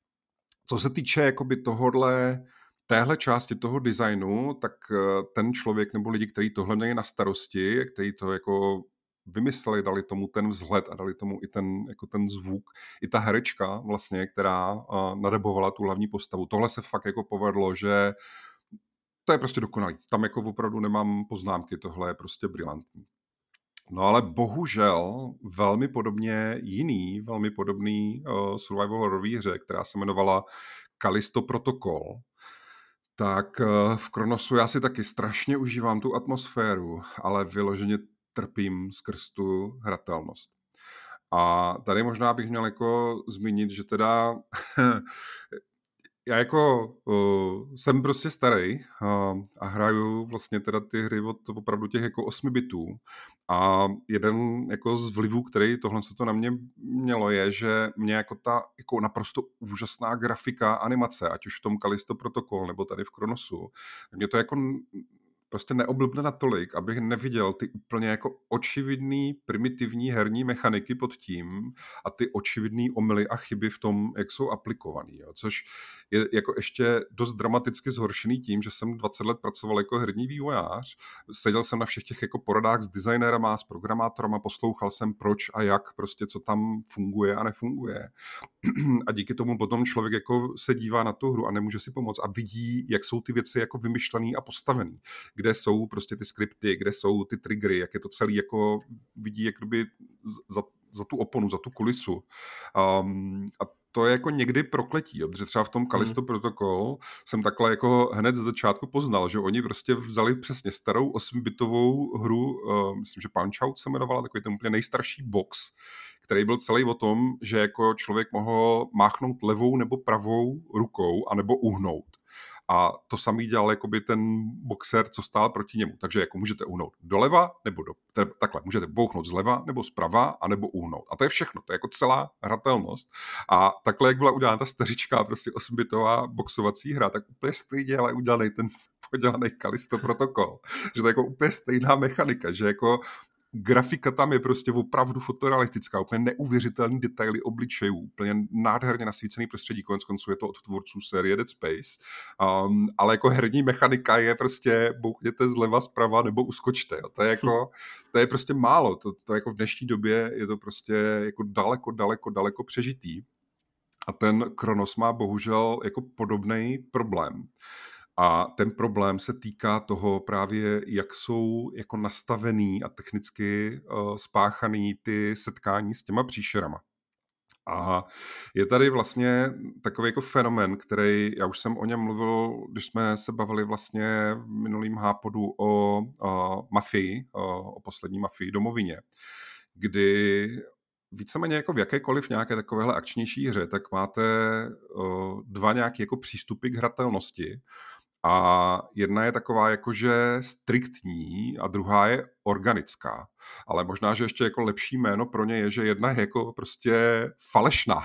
co se týče jakoby tohodle, téhle části toho designu, tak ten člověk nebo lidi, kteří tohle měli na starosti, kteří to jako vymysleli, dali tomu ten vzhled a dali tomu i ten, jako ten zvuk, i ta herečka vlastně, která uh, nadebovala tu hlavní postavu. Tohle se fakt jako povedlo, že to je prostě dokonalý. Tam jako opravdu nemám poznámky, tohle je prostě brilantní. No ale bohužel velmi podobně jiný, velmi podobný uh, survival horrorový hře, která se jmenovala Callisto Protocol, tak uh, v Chronosu já si taky strašně užívám tu atmosféru, ale vyloženě trpím skrz tu hratelnost. A tady možná bych měl jako zmínit, že teda já jako uh, jsem prostě starý uh, a hraju vlastně teda ty hry od opravdu těch jako osmi bitů a jeden jako z vlivů, který tohle se to na mě mělo, je, že mě jako ta jako naprosto úžasná grafika animace, ať už v tom Callisto Protocol nebo tady v Chronosu, mě to jako prostě neoblbne natolik, abych neviděl ty úplně jako očividný primitivní herní mechaniky pod tím a ty očividný omyly a chyby v tom, jak jsou aplikovaný. Jo. Což je jako ještě dost dramaticky zhoršený tím, že jsem dvacet let pracoval jako herní vývojář, seděl jsem na všech těch jako poradách s designérama, s programátorama, poslouchal jsem proč a jak, prostě co tam funguje a nefunguje. A díky tomu potom člověk jako se dívá na tu hru a nemůže si pomoct a vidí, jak jsou ty věci jako vymyšlený a postavený. Kde jsou prostě ty skripty, kde jsou ty triggery, jak je to celý jako vidí jak kdyby za, za tu oponu, za tu kulisu. Um, a to je jako někdy prokletí, jo? Protože třeba v tom Callisto hmm. Protocol jsem takhle jako hned ze začátku poznal, že oni prostě vzali přesně starou osmibitovou hru, uh, myslím, že Punch-Out se jmenovala, takový ten úplně nejstarší box, který byl celý o tom, že jako člověk mohl máchnout levou nebo pravou rukou a nebo uhnout. A to samý dělal jakoby ten boxer, co stál proti němu. Takže jako můžete uhnout doleva nebo do, takhle, můžete bouchnout zleva nebo zprava a nebo uhnout. A to je všechno, to je jako celá hratelnost. A takhle, jak byla udělána ta stařičká prostě osmibitová boxovací hra, tak úplně stejně ale udělaný ten podělaný Callisto Protocol. Že to je jako úplně stejná mechanika, že jako grafika tam je prostě opravdu fotorealistická, úplně neuvěřitelný detaily obličejů, úplně nádherně nasvícený prostředí, konec konců je to od tvůrců série Dead Space, um, ale jako herní mechanika je prostě bouchněte zleva, zprava nebo uskočte, jo. To je jako, to je prostě málo, to, to jako v dnešní době je to prostě jako daleko, daleko, daleko přežitý a ten Kronos má bohužel jako podobný problém. A ten problém se týká toho právě, jak jsou jako nastavený a technicky uh, spáchaný ty setkání s těma příšerama. A je tady vlastně takový jako fenomén, který, já už jsem o něm mluvil, když jsme se bavili vlastně v minulým hápodu o uh, mafii, uh, o poslední mafii domovině, kdy víceméně jako v jakékoliv nějaké takovéhle akčnější hře, tak máte uh, dva nějaké jako přístupy k hratelnosti. A jedna je taková jakože striktní a druhá je organická. Ale možná, že ještě jako lepší jméno pro ně je, že jedna je jako prostě falešná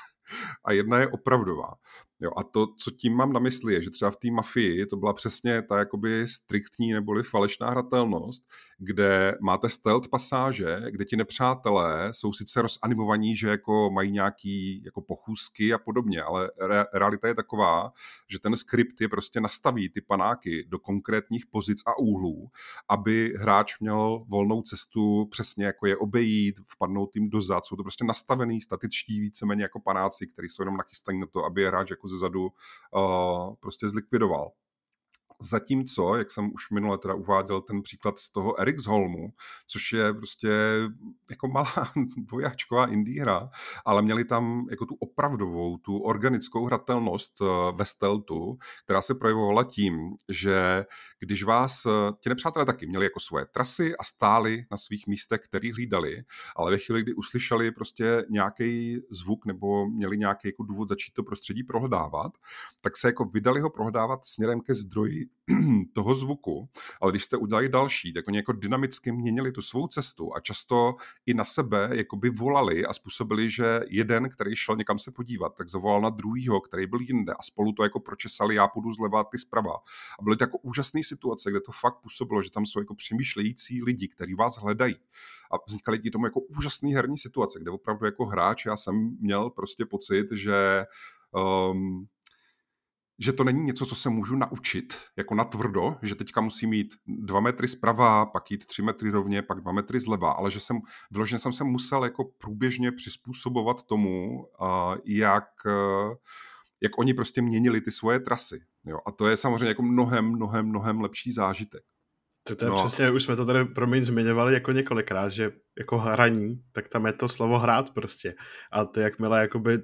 a jedna je opravdová. Jo, a to, co tím mám na mysli, je, že třeba v té mafii to byla přesně ta jakoby striktní neboli falešná hratelnost, kde máte stealth pasáže, kde ti nepřátelé jsou sice rozanimovaní, že jako mají nějaký jako pochůzky a podobně, ale re- realita je taková, že ten skript je prostě nastaví ty panáky do konkrétních pozic a úhlů, aby hráč měl volnou cestu přesně jako je obejít, vpadnout jim dozad. Jsou to prostě nastavený statičtí víceméně jako panáci, kteří jsou jenom nachystaní na to, aby je hráč jako ze zadu uh, prostě zlikvidoval. Zatímco, jak jsem už minule teda uváděl ten příklad z toho Ericholmu, což je prostě jako malá dvojáčková indie hra, ale měli tam jako tu opravdovou, tu organickou hratelnost ve stealthu, která se projevovala tím, že když vás, ti nepřátelé taky měli jako svoje trasy a stáli na svých místech, který hlídali, ale ve chvíli, kdy uslyšeli prostě nějaký zvuk nebo měli nějaký jako důvod začít to prostředí prohledávat, tak se jako vydali ho prohledávat směrem ke zdroji toho zvuku, ale když jste udělali další, tak oni jako dynamicky měnili tu svou cestu a často i na sebe jakoby volali a způsobili, že jeden, který šel někam se podívat, tak zavolal na druhýho, který byl jinde a spolu to jako pročesali, já půjdu zleva, ty zprava. A byly to jako úžasné situace, kde to fakt působilo, že tam jsou jako přemýšlející lidi, kteří vás hledají. A vznikaly ti tomu jako úžasné herní situace, kde opravdu jako hráč já jsem měl prostě pocit, že um, že to není něco, co se můžu naučit, jako natvrdo, že teďka musím jít dva metry zprava, pak jít tři metry rovně, pak dva metry zleva, ale že jsem, vyloženě jsem se musel jako průběžně přizpůsobovat tomu, jak, jak oni prostě měnili ty svoje trasy. Jo? A to je samozřejmě jako mnohem, mnohem, mnohem lepší zážitek. To, to je no. Přesně, už jsme to tady pro mě zmiňovali jako několikrát, že jako hraní, tak tam je to slovo hrát prostě. A to jakmile jakoby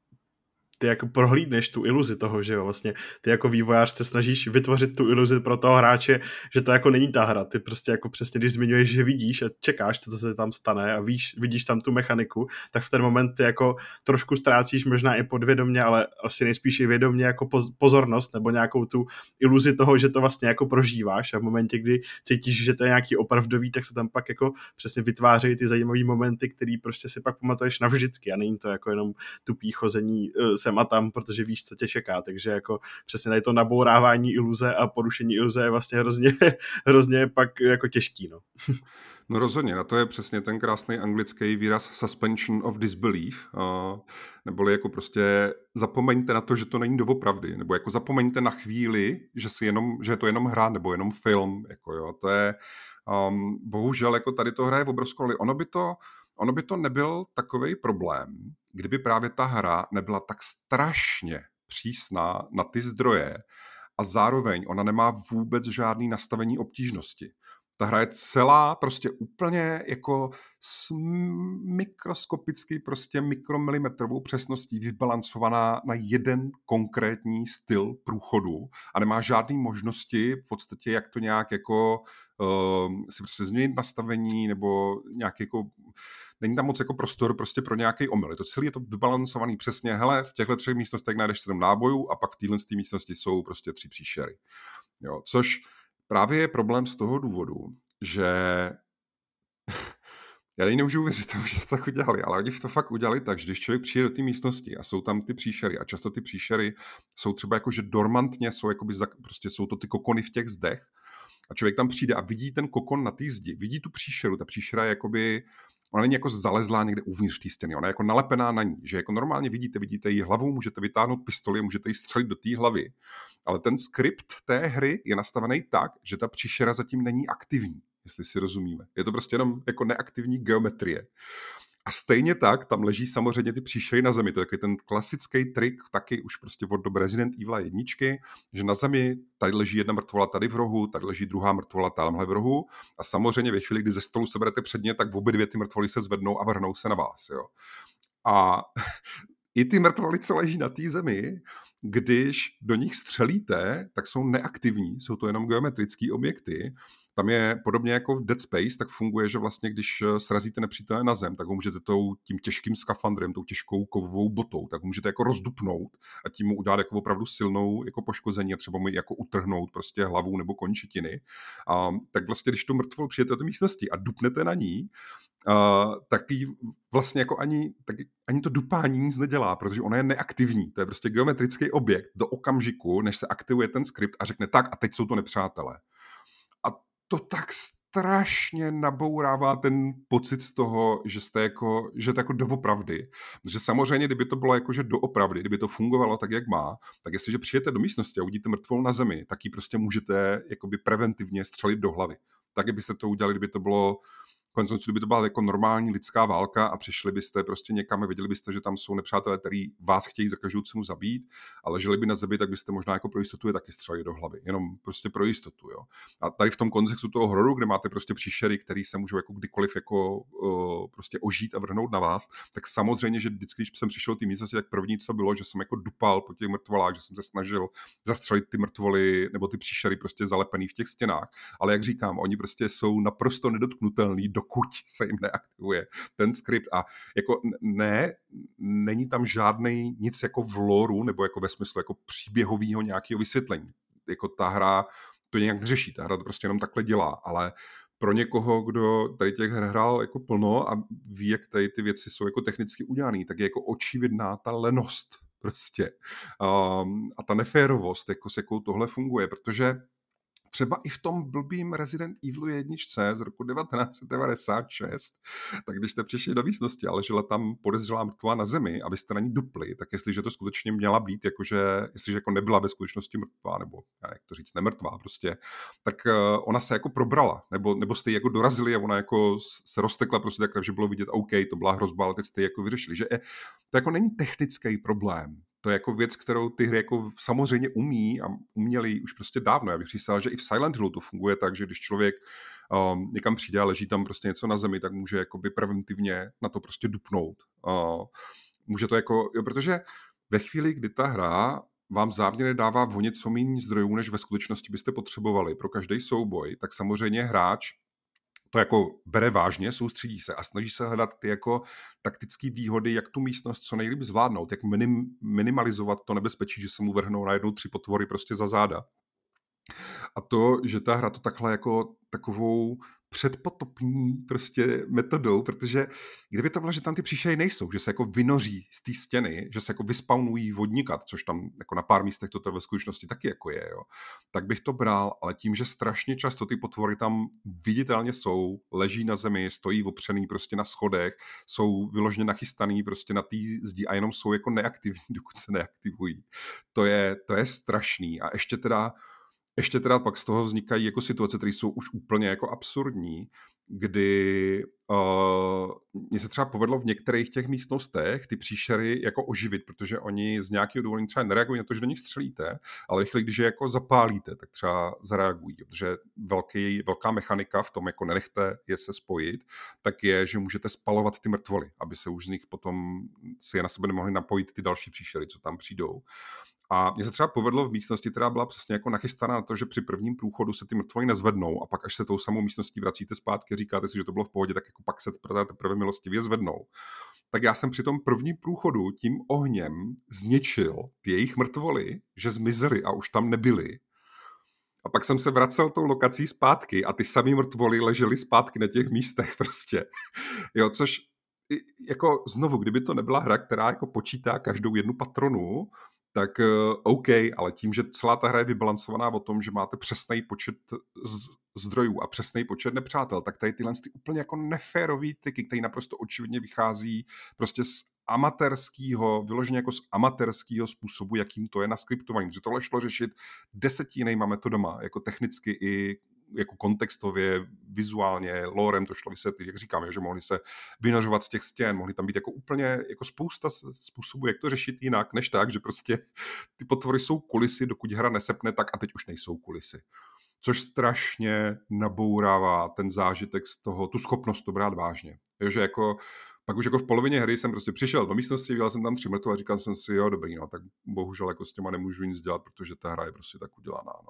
ty jako prohlídneš tu iluzi toho, že jo, vlastně ty jako vývojář se snažíš vytvořit tu iluzi pro toho hráče, že to jako není ta hra, ty prostě jako přesně, když zmiňuješ, že vidíš a čekáš, co se tam stane a víš, vidíš tam tu mechaniku, tak v ten moment ty jako trošku ztrácíš možná i podvědomě, ale asi nejspíš i vědomě jako pozornost nebo nějakou tu iluzi toho, že to vlastně jako prožíváš a v momentě, kdy cítíš, že to je nějaký opravdový, tak se tam pak jako přesně vytvářejí ty zajímavé momenty, který prostě si pak pamatuješ navždycky a není to jako jenom tupý chození sem a tam, protože víš, co tě čeká, takže jako přesně tady to nabourávání iluze a porušení iluze je vlastně hrozně, hrozně pak jako těžký, no. No rozhodně, na to je přesně ten krásný anglický výraz suspension of disbelief, uh, neboli jako prostě zapomeňte na to, že to není doopravdy, nebo jako zapomeňte na chvíli, že, si jenom, že je to jenom hra, nebo jenom film, jako jo, to je um, bohužel jako tady to hraje v obrovskou roli. Ono by to Ono by to nebyl takovej problém, kdyby právě ta hra nebyla tak strašně přísná na ty zdroje a zároveň ona nemá vůbec žádný nastavení obtížnosti. Ta hra je celá prostě úplně jako s mikroskopicky prostě mikromilimetrovou přesností vybalancovaná na jeden konkrétní styl průchodu a nemá žádný možnosti v podstatě, jak to nějak jako uh, si prostě změnit nastavení nebo nějak jako není tam moc jako prostor prostě pro nějaký omyl. Je to celý je to vybalancovaný přesně, hele, v těchto třech místnostech najdeš sedm nábojů a pak v téhle místnosti jsou prostě tři příšery. Jo, což právě je problém z toho důvodu, že já tady nemůžu uvěřit tomu, že to tak udělali, ale oni to fakt udělali tak, že když člověk přijde do té místnosti a jsou tam ty příšery a často ty příšery jsou třeba jako, že dormantně jsou, jakoby za, prostě jsou to ty kokony v těch zdech A člověk tam přijde a vidí ten kokon na té zdi, vidí tu příšeru, ta příšera je jakoby, ona není jako zalezlá někde uvnitř té stěny, ona je jako nalepená na ní, že jako normálně vidíte, vidíte její hlavu, můžete vytáhnout pistoli, můžete ji střelit do té hlavy, ale ten skript té hry je nastavený tak, že ta příšera zatím není aktivní, jestli si rozumíme. Je to prostě jenom jako neaktivní geometrie. A stejně tak tam leží samozřejmě ty příšery na zemi. To je ten klasický trik, taky už prostě od doby Resident Evil jedničky, že na zemi tady leží jedna mrtvola tady v rohu, tady leží druhá mrtvola tamhle v rohu a samozřejmě ve chvíli, kdy ze stolu seberete předně, tak obě dvě ty mrtvoly se zvednou a vrhnou se na vás. Jo. A i ty mrtvoly, co leží na té zemi, když do nich střelíte, tak jsou neaktivní, jsou to jenom geometrické objekty. Tam je podobně jako v Dead Space, tak funguje, že vlastně když srazíte nepřítele na zem, tak ho můžete tou, tím těžkým skafandrem, tou těžkou kovovou botou, tak ho můžete jako rozdupnout a tím mu udělat jako opravdu silnou jako poškození a třeba mu jako utrhnout prostě hlavu nebo končetiny. A, tak vlastně, když tu mrtvolu přijete do místnosti a dupnete na ní, Uh, tak jí vlastně jako ani, tak ani to dupání nic nedělá, protože ona je neaktivní. To je prostě geometrický objekt do okamžiku, než se aktivuje ten skript a řekne tak a teď jsou to nepřátelé. A to tak strašně nabourává ten pocit z toho, že jste jako, že to jako doopravdy. Protože samozřejmě, kdyby to bylo jako, že doopravdy, kdyby to fungovalo tak, jak má, tak jestliže přijete do místnosti a uvidíte mrtvolu na zemi, tak ji prostě můžete jakoby preventivně střelit do hlavy. Tak byste to udělali, kdyby to bylo konec kdyby to byla jako normální lidská válka a přišli byste prostě někam a viděli byste, že tam jsou nepřátelé, kteří vás chtějí za každou cenu zabít, ale žili by na zemi, tak byste možná jako pro jistotu je taky střelili do hlavy. Jenom prostě pro jistotu. Jo. A tady v tom kontextu toho hororu, kde máte prostě příšery, který se můžou jako kdykoliv jako uh, prostě ožít a vrhnout na vás, tak samozřejmě, že vždycky, když jsem přišel ty místnosti, tak první, co bylo, že jsem jako dupal po těch mrtvolách, že jsem se snažil zastřelit ty mrtvoly nebo ty příšery prostě zalepený v těch stěnách. Ale jak říkám, oni prostě jsou naprosto nedotknutelní, dokud se jim neaktivuje ten skript a jako ne, není tam žádnej nic jako v loru nebo jako ve smyslu jako příběhového nějakého vysvětlení. Jako ta hra to nějak neřeší, ta hra to prostě jenom takhle dělá, ale pro někoho, kdo tady těch her hrál jako plno a ví, jak tady ty věci jsou jako technicky udělaný, tak je jako očividná ta lenost prostě um, a ta neférovost, jako s jakou tohle funguje, protože třeba i v tom blbým Resident Evil jedničce z roku devatenáct set devadesát šest, tak když jste přišli do místnosti a ležela tam podezřelá mrtvá na zemi a vy jste na ní dupli, tak jestliže to skutečně měla být, jakože, jestliže jako nebyla ve skutečnosti mrtvá, nebo jak to říct, nemrtvá prostě, tak ona se jako probrala, nebo, nebo jste ji jako dorazili a ona jako se roztekla prostě tak, že bylo vidět, OK, to byla hrozba, ale teď jste ji jako vyřešili, že to jako není technický problém. To je jako věc, kterou ty hry jako samozřejmě umí a uměli už prostě dávno. Já bych říkal, že i v Silent Hillu to funguje tak, že když člověk um, někam přijde a leží tam prostě něco na zemi, tak může jakoby preventivně na to prostě dupnout. Uh, může to jako, jo, protože ve chvíli, kdy ta hra vám záměrně dává o něco méně zdrojů, než ve skutečnosti byste potřebovali pro každý souboj, tak samozřejmě hráč to jako bere vážně, soustředí se a snaží se hledat ty jako taktické výhody, jak tu místnost co nejlíp zvládnout, jak minim, minimalizovat to nebezpečí, že se mu vrhnou najednou tři potvory prostě za záda. A to, že ta hra to takhle jako takovou předpotopní prostě metodou, protože kdyby to bylo, že tam ty příšery nejsou, že se jako vynoří z té stěny, že se jako vyspawnují vodnikat, což tam jako na pár místech to ve skutečnosti taky jako je, jo, tak bych to bral, ale tím, že strašně často ty potvory tam viditelně jsou, leží na zemi, stojí opřený prostě na schodech, jsou vyloženě nachystaný prostě na té zdi a jenom jsou jako neaktivní, dokud se neaktivují. To je, to je strašný a ještě teda Ještě teda pak z toho vznikají jako situace, které jsou už úplně jako absurdní, kdy uh, mně se třeba povedlo v některých těch místnostech ty příšery jako oživit, protože oni z nějakého důvodu třeba nereagují na to, že do nich střelíte, ale ve chvíli, když je jako zapálíte, tak třeba zareagují, protože velký, velká mechanika v tom, jako nenechte je se spojit, tak je, že můžete spalovat ty mrtvoly, aby se už z nich potom si je na sebe nemohli napojit ty další příšery, co tam přijdou. A mně se třeba povedlo v místnosti, která byla přesně jako nachystaná na to, že při prvním průchodu se ty mrtvoly nezvednou a pak až se tou samou místností vracíte zpátky, říkáte si, že to bylo v pohodě, tak jako pak se teprve milostivě zvednou. Tak já jsem při tom prvním průchodu tím ohněm zničil ty jejich mrtvoly, že zmizely a už tam nebyly. A pak jsem se vracel tou lokací zpátky a ty samý mrtvoly ležely zpátky na těch místech prostě. Jo, což jako znovu, kdyby to nebyla hra, která jako počítá každou jednu patronu, tak OK, ale tím, že celá ta hra je vybalancovaná o tom, že máte přesný počet zdrojů a přesný počet nepřátel, tak tady tyhle ty úplně jako neférový triky, který naprosto očividně vychází prostě z amatérského, vyloženě jako z amatérského způsobu, jakým to je naskriptovaný. Protože tohle šlo řešit deseti jinýma metodama, jako technicky i jako kontextově, vizuálně, lorem to šlo vysvětlit, jak říkám, že mohli se vynořovat z těch stěn, mohli tam být jako úplně jako spousta způsobů, jak to řešit jinak, než tak, že prostě ty potvory jsou kulisy, dokud hra nesepne, tak a teď už nejsou kulisy. Což strašně nabourává ten zážitek z toho, tu schopnost to brát vážně. Jo, že jako pak už jako v polovině hry jsem prostě přišel do místnosti, viděl jsem tam tři mrtvo a říkal jsem si, jo, dobrý, no, tak bohužel jako s těma nemůžu nic dělat, protože ta hra je prostě tak udělaná, no.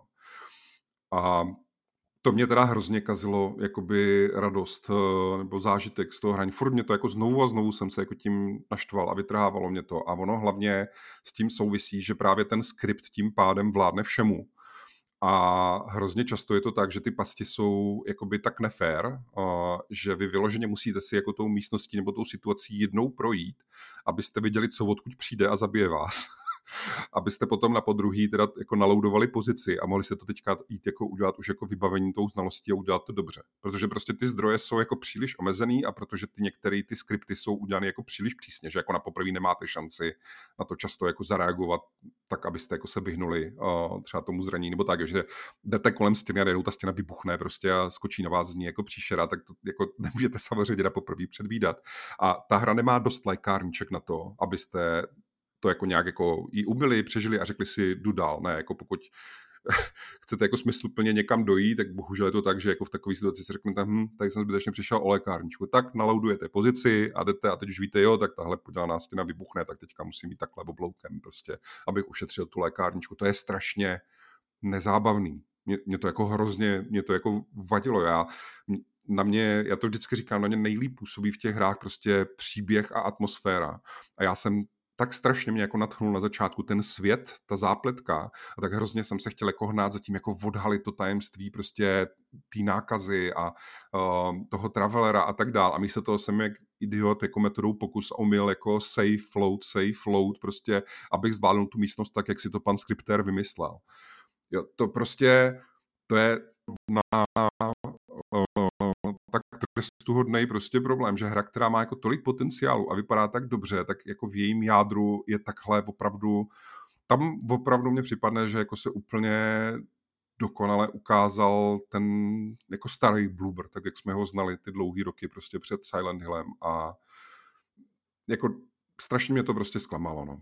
A to mě teda hrozně kazilo jakoby radost nebo zážitek z toho hraní. Furt mě to jako znovu a znovu jsem se jako tím naštval a vytrhávalo mě to. A ono hlavně s tím souvisí, že právě ten skript tím pádem vládne všemu. A hrozně často je to tak, že ty pasti jsou jakoby tak nefér, že vy vyloženě musíte si jako tou místností nebo tou situací jednou projít, abyste viděli, co odkud přijde a zabije vás. Abyste potom na podruhý teda jako naloudovali pozici a mohli se to teďka jít jako udělat už jako vybavení tou znalostí a udělat to dobře. Protože prostě ty zdroje jsou jako příliš omezený a protože ty některé ty skripty jsou udělané jako příliš přísně, že jako na poprvé nemáte šanci na to často jako zareagovat tak, abyste jako se vyhnuli uh, třeba tomu zranění nebo tak, že jdete kolem stěny a najednou ta stěna vybuchne prostě a skočí na vás z ní jako příšera, tak to jako nemůžete samozřejmě na poprvé předvídat. A ta hra nemá dost lékárníček na to, abyste to jako nějak jako jí ubili, přežili a řekli si, jdu dál. Ne, jako pokud chcete jako smysluplně někam dojít, tak bohužel je to tak, že jako v takové situaci si řeknete, hm, tak jsem zbytečně přišel o lékárničku. Tak naloudujete pozici a jdete a teď už víte, jo, tak tahle podělaná stěna vybuchne, tak teďka musím jít takhle obloukem prostě, abych ušetřil tu lékárničku. To je strašně nezábavný. Mě, mě to jako hrozně, mě to jako vadilo. Já, na mě, já to vždycky říkám, na mě nejlíp působí v těch hrách prostě příběh a atmosféra. A já jsem tak strašně mě jako nadchnul na začátku ten svět, ta zápletka a tak hrozně jsem se chtěl jako hnát za tím jako odhalit to tajemství prostě té nákazy a uh, toho travelera a tak dál a místo toho jsem jak idiot jako metodou pokus omyl jako safe load, safe load prostě, abych zvládnul tu místnost tak, jak si to pan skriptér vymyslel. Jo, to prostě, to je na tak trestuhodnej prostě problém, že hra, která má jako tolik potenciálu a vypadá tak dobře, tak jako v jejím jádru je takhle opravdu, tam opravdu mně připadne, že jako se úplně dokonale ukázal ten jako starý Bloober, tak jak jsme ho znali ty dlouhý roky prostě před Silent Hillem a jako strašně mě to prostě zklamalo, no.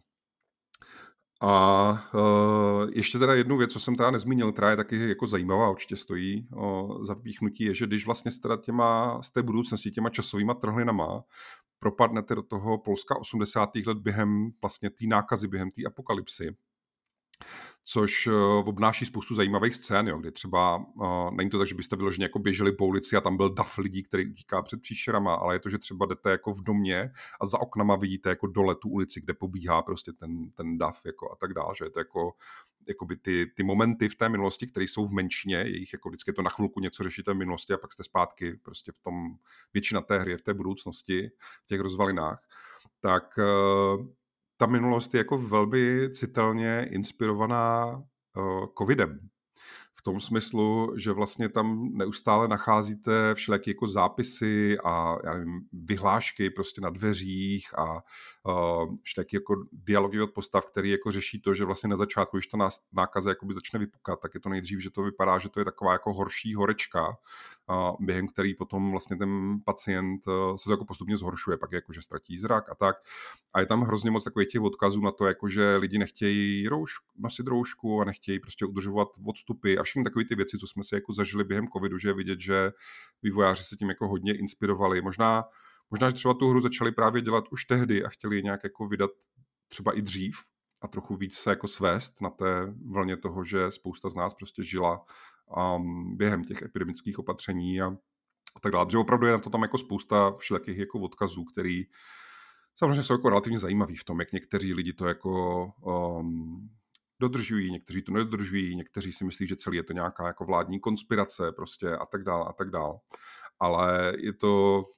A uh, ještě teda jednu věc, co jsem teda nezmínil, která je taky jako zajímavá, určitě stojí o zapíchnutí, je, že když vlastně z, teda těma, z té budoucnosti těma časovýma trhlinama propadnete do toho Polska osmdesátých let během vlastně té nákazy, během té apokalypsy, což uh, obnáší spoustu zajímavých scén, jo, kdy třeba, uh, není to tak, že byste vyloženě jako běželi po ulici a tam byl dav lidí, který utíká před příšerama, ale je to, že třeba jdete jako v domě a za oknama vidíte jako dole tu ulici, kde pobíhá prostě ten, ten dav jako a tak dále, že je to jako jakoby ty, ty momenty v té minulosti, které jsou v menšině, jejich jako vždycky je to na chvilku něco řešíte v minulosti a pak jste zpátky prostě v tom, většina té hry je v té budoucnosti, v těch rozvalinách, tak uh, ta minulost je jako velmi citelně inspirovaná uh, covidem. V tom smyslu, že vlastně tam neustále nacházíte všelijaké jako zápisy a já nevím, vyhlášky prostě na dveřích a uh, všelijaké jako dialogy od postav, který jako řeší to, že vlastně na začátku, když ta nákaza jakoby začne vypukat, tak je to nejdřív, že to vypadá, že to je taková jako horší horečka, uh, během který potom vlastně ten pacient uh, se to jako postupně zhoršuje, pak je jako, že ztratí zrak a tak. A je tam hrozně moc takových těch odkazů na to, jako že lidi nechtějí roušku, nosit roušku a nechtějí prostě udržovat odstupy a všechny takové ty věci, co jsme si jako zažili během covidu, že je vidět, že vývojáři se tím jako hodně inspirovali. Možná, možná, že třeba tu hru začali právě dělat už tehdy a chtěli nějak jako vydat třeba i dřív a trochu víc se jako svést na té vlně toho, že spousta z nás prostě žila um, během těch epidemických opatření a, a tak dále. Že opravdu je na to tam jako spousta všelijakých jako odkazů, který samozřejmě jsou jako relativně zajímavý v tom, jak někteří lidi to jako um, dodržují, někteří to nedodržují, někteří si myslí, že celý je to nějaká jako vládní konspirace prostě a tak dál a tak dál. Ale je to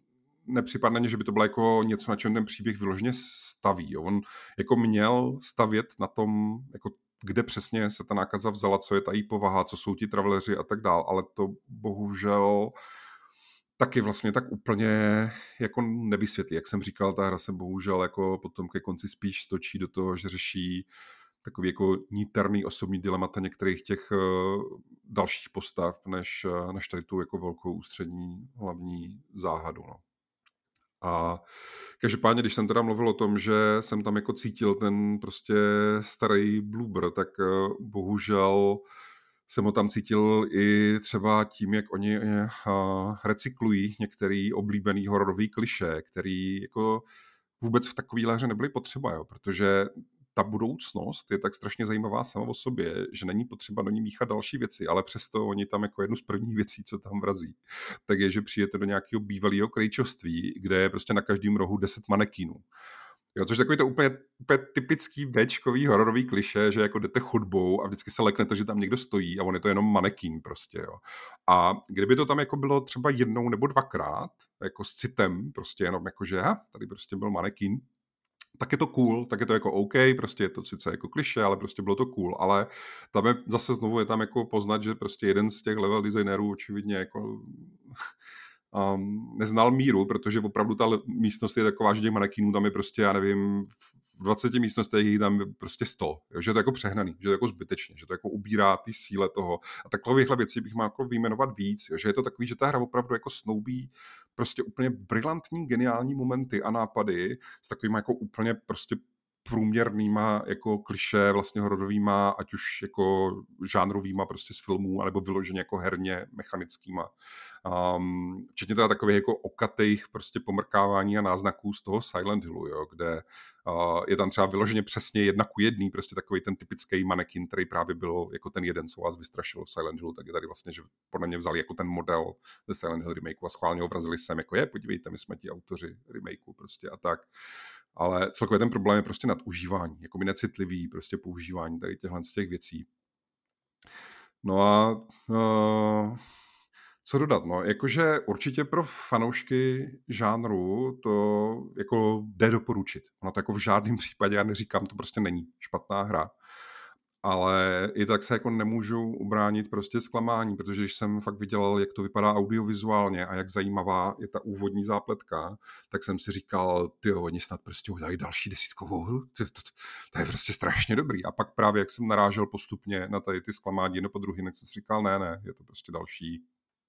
nepřipadne mně, že by to bylo jako něco, na čem ten příběh vyloženě staví. Jo. On jako měl stavět na tom, jako kde přesně se ta nákaza vzala, co je ta její povaha, co jsou ti traveleři a tak dál, ale to bohužel taky vlastně tak úplně jako nevysvětlí. Jak jsem říkal, ta hra se bohužel jako potom ke konci spíš stočí do toho, že řeší takový jako níterný osobní dilemata některých těch uh, dalších postav, než, uh, než tady tu jako velkou ústřední hlavní záhadu. No. A každopádně, když jsem teda mluvil o tom, že jsem tam jako cítil ten prostě starý bloober, tak uh, bohužel jsem ho tam cítil i třeba tím, jak oni uh, recyklují některý oblíbený hororový klišé, který jako vůbec v takový hře nebyly potřeba, jo, protože ta budoucnost je tak strašně zajímavá sama o sobě, že není potřeba do ní míchat další věci, ale přesto oni tam jako jednu z prvních věcí, co tam vrazí, tak je, že přijete do nějakého bývalého krejčovství, kde je prostě na každém rohu deset manekínů. Jo, což je takový to úplně, úplně typický béčkový hororový kliše, že jako jdete chodbou a vždycky se leknete, že tam někdo stojí a on je to jenom manekín prostě, jo. A kdyby to tam jako bylo třeba jednou nebo dvakrát, jako s citem, prostě jenom jako, že ha, tady prostě byl manekín, tak je to cool, tak je to jako OK, prostě je to sice jako kliše, ale prostě bylo to cool, ale tam je zase znovu je tam jako poznat, že prostě jeden z těch level designérů očividně jako um, neznal míru, protože opravdu ta místnost je taková, že těch manekínů tam je prostě, já nevím, v dvaceti místnostech je tam prostě sto, jo, že je to jako přehnaný, že je to jako zbytečně, že to jako ubírá ty síle toho. A takovýchhle věcí bych mohl jako vyjmenovat víc, jo, že je to takový, že ta hra opravdu jako snoubí prostě úplně brilantní, geniální momenty a nápady s takovými jako úplně prostě průměrnýma jako klišé vlastně hororovýma, ať už jako žánrovýma prostě z filmů, anebo vyloženě jako herně mechanickýma. Um, včetně teda takových jako okatejch prostě pomrkávání a náznaků z toho Silent Hillu, jo, kde uh, je tam třeba vyloženě přesně jedna ku jedný, prostě takový ten typický manekin, který právě byl jako ten jeden, co vás vystrašil v Silent Hillu, tak je tady vlastně, že podle mě vzali jako ten model ze Silent Hill remakeu a schválně ho vrazili sem, jako je, podívejte, my jsme ti autoři remakeu prostě a tak. Ale celkově ten problém je prostě nadužívání, jako by necitlivý prostě používání tady těchhle z těch věcí. No a uh, co dodat? No, jakože určitě pro fanoušky žánru to jako jde doporučit. Ono to jako v žádném případě, já neříkám, to prostě není špatná hra. Ale i tak se jako nemůžu ubránit prostě zklamání, protože když jsem fakt viděl, jak to vypadá audiovizuálně a jak zajímavá je ta úvodní zápletka, tak jsem si říkal, tyjo, oni snad prostě udělají další desítkovou hru, to, to, to je prostě strašně dobrý. A pak právě, jak jsem narážel postupně na tady ty zklamání jedno po druhý, tak jsem si říkal, ne, ne, je to prostě další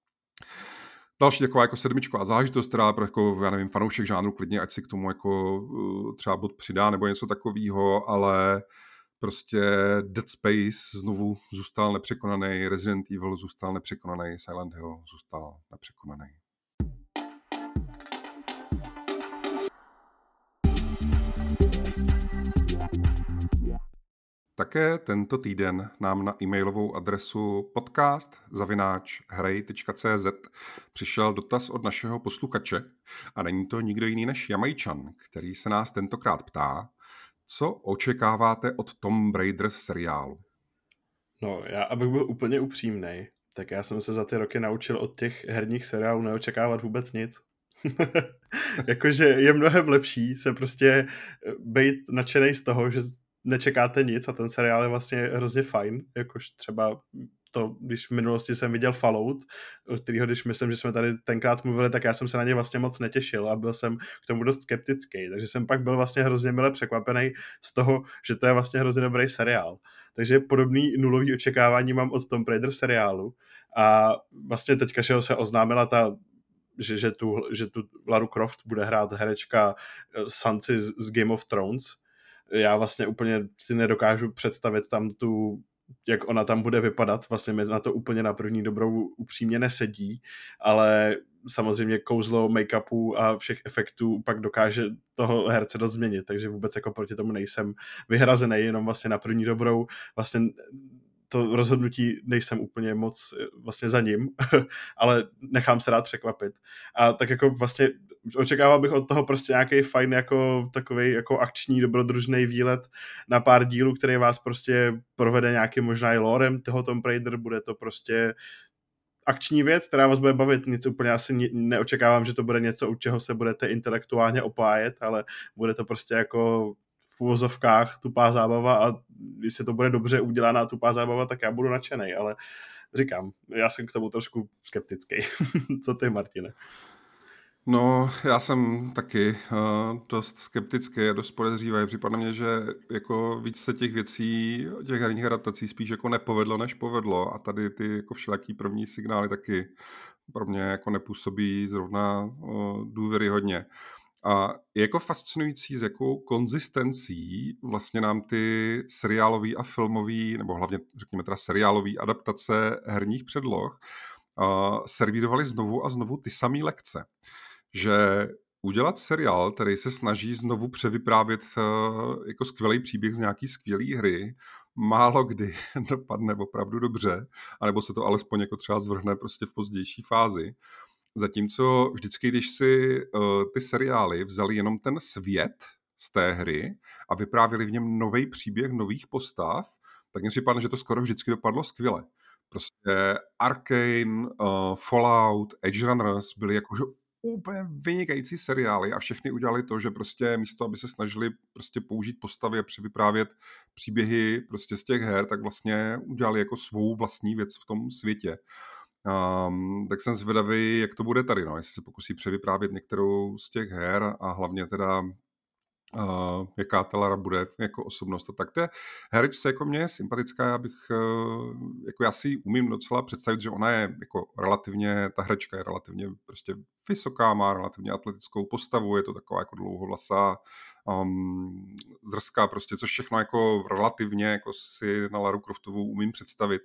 Další taková jako sedmičková záležitost, která pro jako, já nevím, fanoušek žánru klidně, ať si k tomu jako uh, třeba bod přidá nebo něco takového, ale prostě Dead Space znovu zůstal nepřekonaný, Resident Evil zůstal nepřekonaný, Silent Hill zůstal nepřekonaný. Také tento týden nám na e-mailovou adresu podcast zavináč hrej tečka cé zet přišel dotaz od našeho posluchače a není to nikdo jiný než Jamajčan, který se nás tentokrát ptá, co očekáváte od Tomb Raider seriálu? No, já abych byl úplně upřímnej, tak já jsem se za ty roky naučil od těch herních seriálů neočekávat vůbec nic. Jakože je mnohem lepší se prostě být nadšenej z toho, že nečekáte nic a ten seriál je vlastně hrozně fajn, jakož třeba to, když v minulosti jsem viděl Fallout, od kterého, když myslím, že jsme tady tenkrát mluvili, tak já jsem se na ně vlastně moc netěšil a byl jsem k tomu dost skeptický, takže jsem pak byl vlastně hrozně mile překvapený z toho, že to je vlastně hrozně dobrý seriál. Takže podobný nulový očekávání mám od Tomb Raider seriálu a vlastně teďka se oznámila ta Že, že, tu, že tu Lara Croft bude hrát herečka Sansi z, z Game of Thrones. Já vlastně úplně si nedokážu představit tam tu, jak ona tam bude vypadat. Vlastně mi na to úplně na první dobrou upřímně nesedí, ale samozřejmě kouzlo make-upu a všech efektů pak dokáže toho herce dost změnit, takže vůbec jako proti tomu nejsem vyhrazený, jenom vlastně na první dobrou vlastně to rozhodnutí nejsem úplně moc vlastně za ním, ale nechám se rád překvapit. A tak jako vlastně očekával bych od toho prostě nějaký fajn jako takovej jako akční dobrodružný výlet na pár dílů, který vás prostě provede nějakým možná i lorem toho Tomb Raider, bude to prostě akční věc, která vás bude bavit, nic úplně asi neočekávám, že to bude něco, u čeho se budete intelektuálně opájet, ale bude to prostě jako v uvozovkách tupá zábava a když se to bude dobře udělaná tupá zábava, tak já budu nadšenej, ale říkám, já jsem k tomu trošku skeptický. Co ty, Martine? No, já jsem taky uh, dost skeptický a dost podezřívý. Připadá mně, že jako víc se těch věcí, těch herních adaptací spíš jako nepovedlo, než povedlo. A tady ty jako všelijaký první signály taky pro mě jako nepůsobí zrovna uh, důvěryhodně. A je jako fascinující, s jakou konzistencí vlastně nám ty seriálové a filmové, nebo hlavně řekněme teda seriálové adaptace herních předloh uh, servírovaly znovu a znovu ty samé lekce. Že udělat seriál, který se snaží znovu převyprávět uh, jako skvělý příběh z nějaký skvělý hry, málo kdy dopadne opravdu dobře, anebo se to alespoň jako třeba zvrhne prostě v pozdější fázi. Zatímco vždycky, když si uh, ty seriály vzali jenom ten svět z té hry a vyprávěli v něm nový příběh nových postav, tak mi připadne, že to skoro vždycky dopadlo skvěle. Prostě Arcane, uh, Fallout, Edge Runners byly jakože úplně vynikající seriály a všechny udělali to, že prostě místo, aby se snažili prostě použít postavy a převyprávět příběhy prostě z těch her, tak vlastně udělali jako svou vlastní věc v tom světě. Um, tak jsem zvědavý, jak to bude tady, no, jestli se pokusí převyprávět některou z těch her a hlavně teda Uh, jaká ta Lara bude jako osobnost. A tak té herečce jako mě je sympatická, já bych, uh, jako já si umím docela představit, že ona je jako relativně, ta herečka je relativně prostě vysoká, má relativně atletickou postavu, je to taková jako dlouhovlasá, um, zrská prostě, což všechno jako relativně jako si na Laru Croftovou umím představit.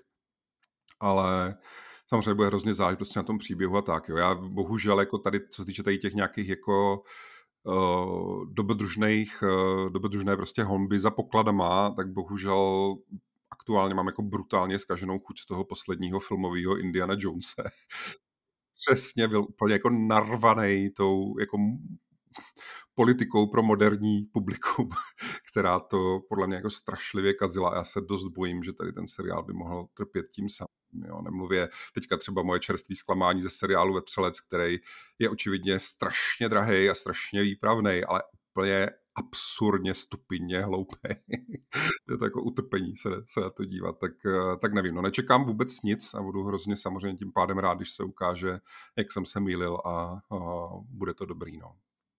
Ale samozřejmě bude hrozně záležet prostě na tom příběhu a tak, jo. Já bohužel jako tady, co se týče tady těch nějakých jako Uh, dobrodružných, uh, dobrodružné prostě honby za pokladama, tak bohužel aktuálně mám jako brutálně zkaženou chuť z toho posledního filmového Indiana Jonese. Přesně, byl úplně jako narvanej tou jako politikou pro moderní publikum, která to podle mě jako strašlivě kazila a já se dost bojím, že tady ten seriál by mohl trpět tím samým. Jo, nemluvě teďka třeba moje čerstvé zklamání ze seriálu Vetřelec, který je očividně strašně drahej a strašně výpravnej, ale úplně absurdně, stupidně hloupý. Je to jako utrpení se, se na to dívat, tak, tak nevím. No nečekám vůbec nic a budu hrozně samozřejmě tím pádem rád, když se ukáže, jak jsem se mýlil a, a bude to dobrý. No.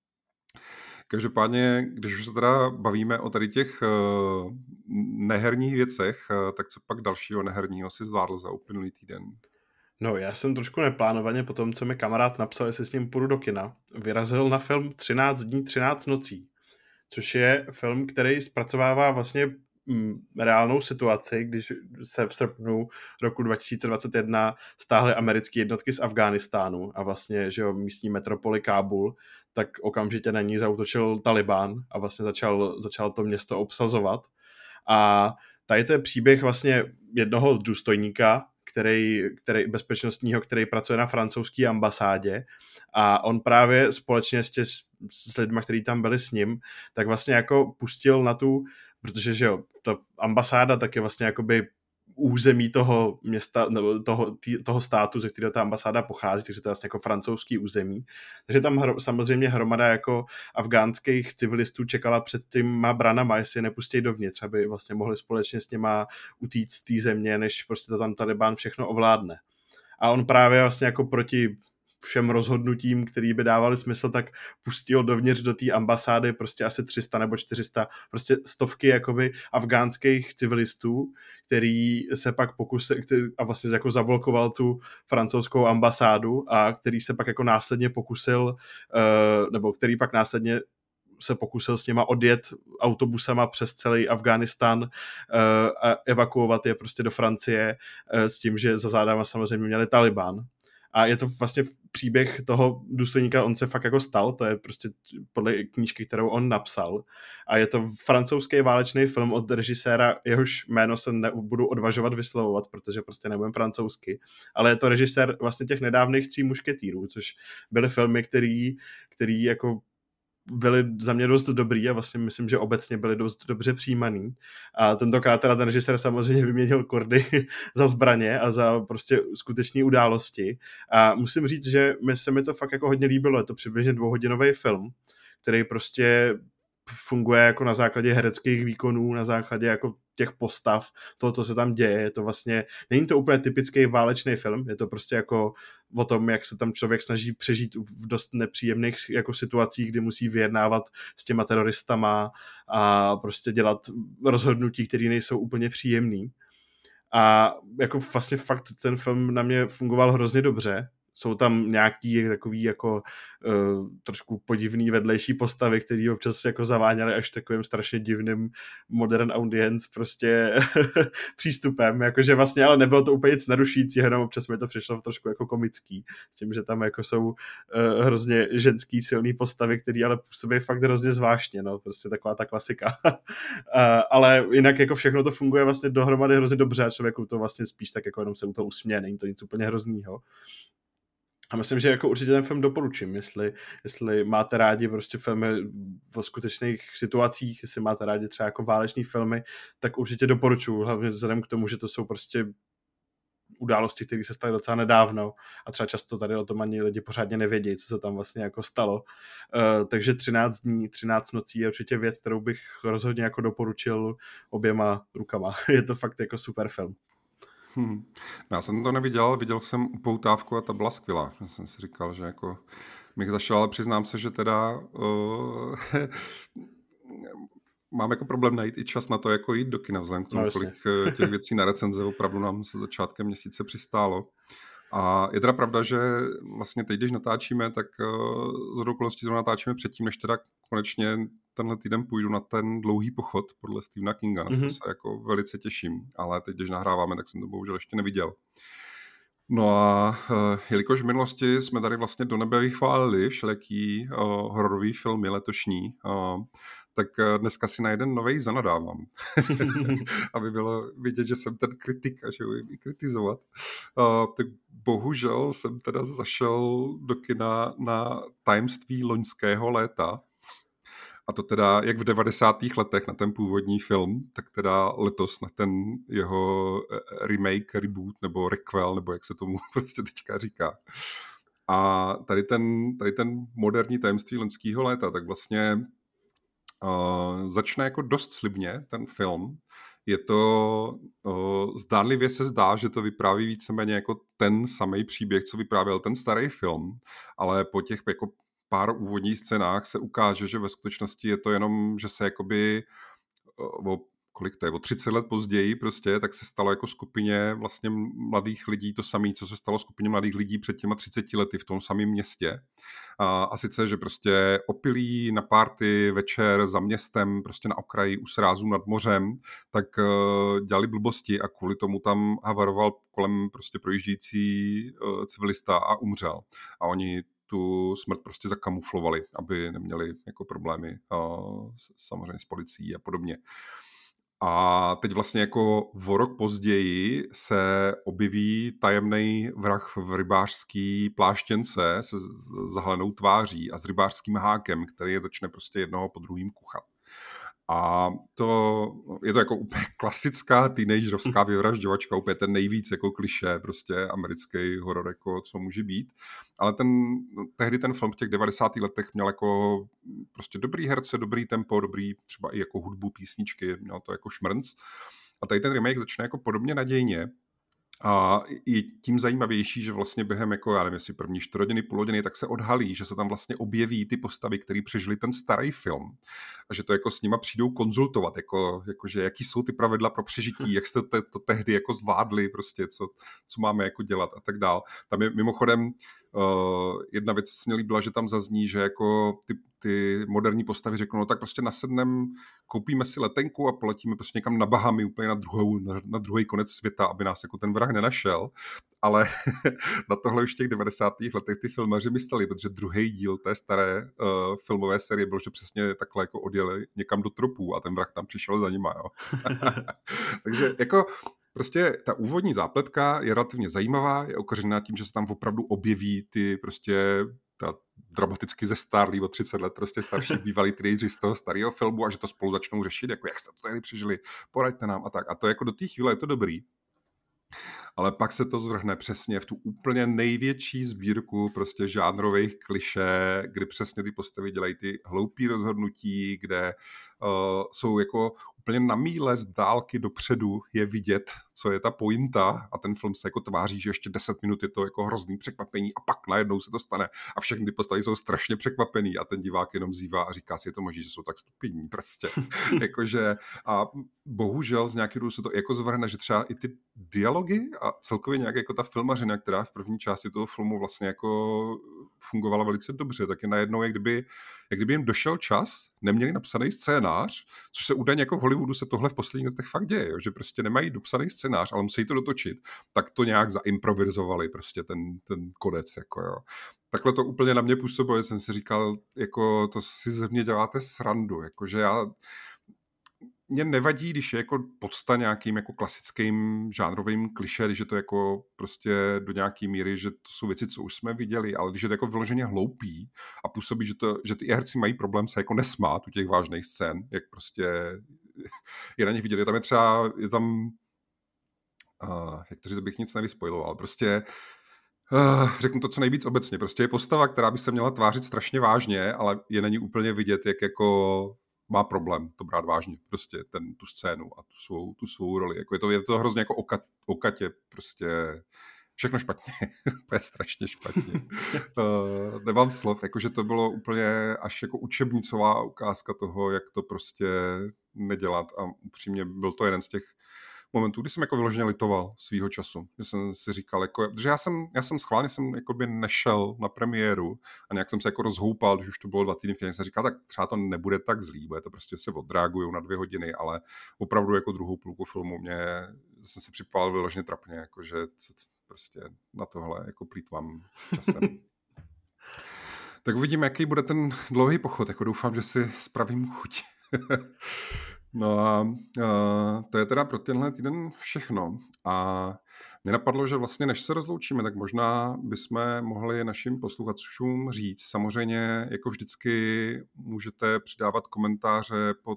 Každopádně, když už se teda bavíme o tady těch uh, neherních věcech, uh, tak co pak dalšího neherního si zvládl za uplynulý týden? No, já jsem trošku neplánovaně po tom, co mi kamarád napsal, jestli s ním půjdu do kina, vyrazil na film třináct dní, třináct nocí, což je film, který zpracovává vlastně mm, reálnou situaci, když se v srpnu roku dva tisíce dvacet jedna stáhly americké jednotky z Afghánistánu a vlastně, že jo, místní metropoli Kábul, tak okamžitě na ní zaútočil Taliban a vlastně začal, začal to město obsazovat. A tady to je příběh vlastně jednoho důstojníka, který, který, bezpečnostního, který pracuje na francouzské ambasádě a on právě společně s, tě, s lidmi, kteří tam byli s ním, tak vlastně jako pustil na tu, protože že jo, ta ambasáda tak je vlastně jakoby území toho města, nebo toho, tý, toho státu, ze kterého ta ambasáda pochází, takže to je vlastně jako francouzský území. Takže tam hro, samozřejmě hromada jako afgánských civilistů čekala před těma branama, jestli je nepustí dovnitř, aby vlastně mohli společně s něma utíct z té země, než prostě to tam Taliban všechno ovládne. A on právě vlastně jako proti všem rozhodnutím, který by dávali smysl, tak pustil dovnitř do té ambasády prostě asi tři sta nebo čtyři sta, prostě stovky jakoby afgánských civilistů, který se pak pokusili a vlastně jako zablokoval tu francouzskou ambasádu a který se pak jako následně pokusil, nebo který pak následně se pokusil s něma odjet autobusama přes celý Afghánistán a evakuovat je prostě do Francie s tím, že za zádama samozřejmě měli Taliban. A je to vlastně příběh toho důstojníka, on se fakt jako stal, to je prostě podle knížky, kterou on napsal. A je to francouzský válečný film od režiséra, jehož jméno se nebudu odvažovat vyslovovat, protože prostě nebudem francouzsky. Ale je to režisér vlastně těch nedávných Tří mušketýrů, což byly filmy, který, který jako byly za mě dost dobrý a vlastně myslím, že obecně byly dost dobře přijímaný. A tentokrát teda ten režisér samozřejmě vyměnil kordy za zbraně a za prostě skutečné události. A musím říct, že mi se mi to fakt jako hodně líbilo. Je to přibližně dvouhodinový film, který prostě funguje jako na základě hereckých výkonů, na základě jako těch postav, toho, co se tam děje. Je to vlastně, není to úplně typický válečný film, je to prostě jako o tom, jak se tam člověk snaží přežít v dost nepříjemných jako situacích, kdy musí vyjednávat s těma teroristama a prostě dělat rozhodnutí, které nejsou úplně příjemný. A jako vlastně fakt ten film na mě fungoval hrozně dobře. Jsou tam nějaký takový jako uh, trošku podivný vedlejší postavy, který občas jako zaváněly až takovým strašně divným modern audience prostě přístupem, jakože vlastně, ale nebylo to úplně nic narušující, jenom občas mi to přišlo trošku jako komický, s tím, že tam jako jsou uh, hrozně ženský silný postavy, který ale působí fakt hrozně zvláštně, no, prostě taková ta klasika. uh, ale jinak jako všechno to funguje vlastně dohromady hrozně dobře a člověku to vlastně spíš tak jako jenom se u toho usměje, není to nic úplně hroznýho. A myslím, že jako určitě ten film doporučím, jestli, jestli máte rádi prostě filmy o skutečných situacích, jestli máte rádi třeba jako váleční filmy, tak určitě doporučuji, hlavně vzhledem k tomu, že to jsou prostě události, které se staly docela nedávno a třeba často tady o tom ani lidi pořádně nevědí, co se tam vlastně jako stalo. Uh, takže třináct dní, třináct nocí je určitě věc, kterou bych rozhodně jako doporučil oběma rukama. Je to fakt jako super film. Hmm. Já jsem to neviděl, viděl jsem Upoutávku a ta byla skvělá. Já jsem si říkal, že jako bych zašel, ale přiznám se, že teda uh, mám jako problém najít i čas na to, jako jít do kina, vzhledem k tomu, no, kolik těch věcí na recenze opravdu nám se začátkem měsíce přistálo. A je teda pravda, že vlastně teď, když natáčíme, tak uh, z okolností zrovna natáčíme předtím, než teda konečně tenhle týden půjdu na ten dlouhý pochod podle Stephena Kinga. Na to mm-hmm. se jako velice těším, ale teď, když nahráváme, tak jsem to bohužel ještě neviděl. No a uh, jelikož v minulosti jsme tady vlastně do nebe vychválili všelijaký uh, hororový filmy letošní, uh, tak uh, dneska si na jeden novej zanadávám. Aby bylo vidět, že jsem ten kritik a že umím i kritizovat. Uh, tak bohužel jsem teda zašel do kina na Tajemství loňského léta. A to teda jak v devadesátých letech na ten původní film, tak teda letos na ten jeho remake, reboot nebo requel, nebo jak se tomu prostě teďka říká. A tady ten, tady ten moderní Tajemství loňského léta, tak vlastně uh, začne jako dost slibně ten film. Je to, uh, zdánlivě se zdá, že to vypráví víceméně jako ten samý příběh, co vyprávěl ten starý film, ale po těch jako pár úvodních scénách se ukáže, že ve skutečnosti je to jenom, že se jakoby o kolik to je, o třicet let později prostě, tak se stalo jako skupině vlastně mladých lidí to samé, co se stalo skupině mladých lidí před těma třiceti lety v tom samém městě. A, a sice, že prostě opilí na party večer za městem, prostě na okraji u srázu nad mořem, tak uh, dělali blbosti a kvůli tomu tam havaroval kolem prostě projíždějící uh, civilista a umřel. A oni tu smrt prostě zakamuflovali, aby neměli jako problémy uh, samozřejmě s policií a podobně. A teď vlastně jako o rok později se objeví tajemný vrah v rybářský pláštěnce se zahalenou tváří a s rybářským hákem, který je začne prostě jednoho po druhým kuchat. A to je to jako úplně klasická teenagerovská vyvražďovačka, úplně ten nejvíc jako klišé prostě americký horor, jako co může být. Ale ten, tehdy ten film v těch devadesátých letech měl jako prostě dobrý herce, dobrý tempo, dobrý třeba i jako hudbu, písničky, měl to jako šmrnc. A tady ten remake začne jako podobně nadějně. A je tím zajímavější, že vlastně během jako, já nevím, jestli první čtvrt hodiny, půl hodiny, tak se odhalí, že se tam vlastně objeví ty postavy, které přežili ten starý film. A že to jako s nima přijdou konzultovat, jako, jako že jaký jsou ty pravidla pro přežití, jak jste to, to tehdy jako zvládli, prostě, co, co máme jako dělat a tak dál. Tam je mimochodem uh, jedna věc, co mě líbila, že tam zazní, že jako ty, ty moderní postavy řeknou, no tak prostě nasednem, koupíme si letenku a poletíme prostě někam na Bahamy, úplně na, druhou, na, na druhý konec světa, aby nás jako ten vrah nenašel. Ale na tohle už v těch devadesátých letech ty filmaři mysleli, protože druhý díl té staré uh, filmové série byl, že přesně takhle jako odjeli někam do tropů a ten vrah tam přišel za nima. Jo. Takže jako prostě ta úvodní zápletka je relativně zajímavá, je okořeněná tím, že se tam opravdu objeví ty prostě ta dramaticky zestárlý o třicet let, prostě starší bývalý teenageři z toho starého filmu a že to spolu začnou řešit, jako jak jste to tady přežili, poraďte nám a tak. A to jako do té chvíle je to dobrý. Ale pak se to zvrhne přesně v tu úplně největší sbírku prostě žánrových klišé, kdy přesně ty postavy dělají ty hloupý rozhodnutí, kde uh, jsou jako úplně na míle z dálky dopředu je vidět, co je ta pointa a ten film se jako tváří, že ještě deset minut je to jako hrozný překvapení a pak najednou se to stane a všechny ty postavy jsou strašně překvapený a ten divák jenom zívá a říká si, je to možný, že jsou tak stupidní prostě. Jakože a bohužel z nějakého důvodu se to jako zvrhne, že třeba i ty dialogy a celkově nějak jako ta filmařina, která v první části toho filmu vlastně jako fungovala velice dobře, tak je najednou, jak kdyby, jak kdyby jim došel čas, neměli napsaný scénář, což se údajně jako v Hollywoodu se tohle v posledních letech fakt děje, jo, že prostě nemají dopsaný scénář, ale musí to dotočit, tak to nějak zaimprovizovali prostě ten, ten konec, jako jo. Takhle to úplně na mě působilo, že jsem si říkal, jako to si ze mě děláte srandu, jakože já mě nevadí, když je jako podsta nějakým jako klasickým žánrovým klišé, když je to jako prostě do nějaký míry, že to jsou věci, co už jsme viděli, ale když je to jako vyloženě hloupý a působí, že, to, že ty herci mají problém se jako nesmát u těch vážných scén, jak prostě je na nich vidět. Je tam je třeba, je tam, uh, jak to říct, bych nic nevyspojiloval, prostě Uh, řeknu to co nejvíc obecně. Prostě je postava, která by se měla tvářit strašně vážně, ale je na ní úplně vidět, jak jako má problém to brát vážně, prostě ten, tu scénu a tu svou, tu svou roli. Jako je, to, je to hrozně jako o, kat, o Katě, prostě všechno špatně, to je strašně špatně. uh, nemám slov, jakože to bylo úplně až jako učebnicová ukázka toho, jak to prostě nedělat a upřímně byl to jeden z těch momentů, kdy jsem jako vyloženě litoval svýho času. Že jsem si říkal, jako, že já jsem, já jsem schválně jsem jakoby nešel na premiéru a nějak jsem se jako rozhoupal, když už to bylo dva týdny v kině, jsem říkal, tak třeba to nebude tak zlý, bude to prostě se odreagujou na dvě hodiny, ale opravdu jako druhou půlku filmu mě jsem si připadal vyloženě trapně, jakože prostě na tohle jako plýtvám časem. Tak uvidíme, jaký bude ten dlouhý pochod, jako doufám, že si spravím chuť. No a uh, to je teda pro tenhle týden všechno. A mě napadlo, že vlastně než se rozloučíme, tak možná bychom mohli našim posluchačům říct. Samozřejmě, jako vždycky, můžete přidávat komentáře pod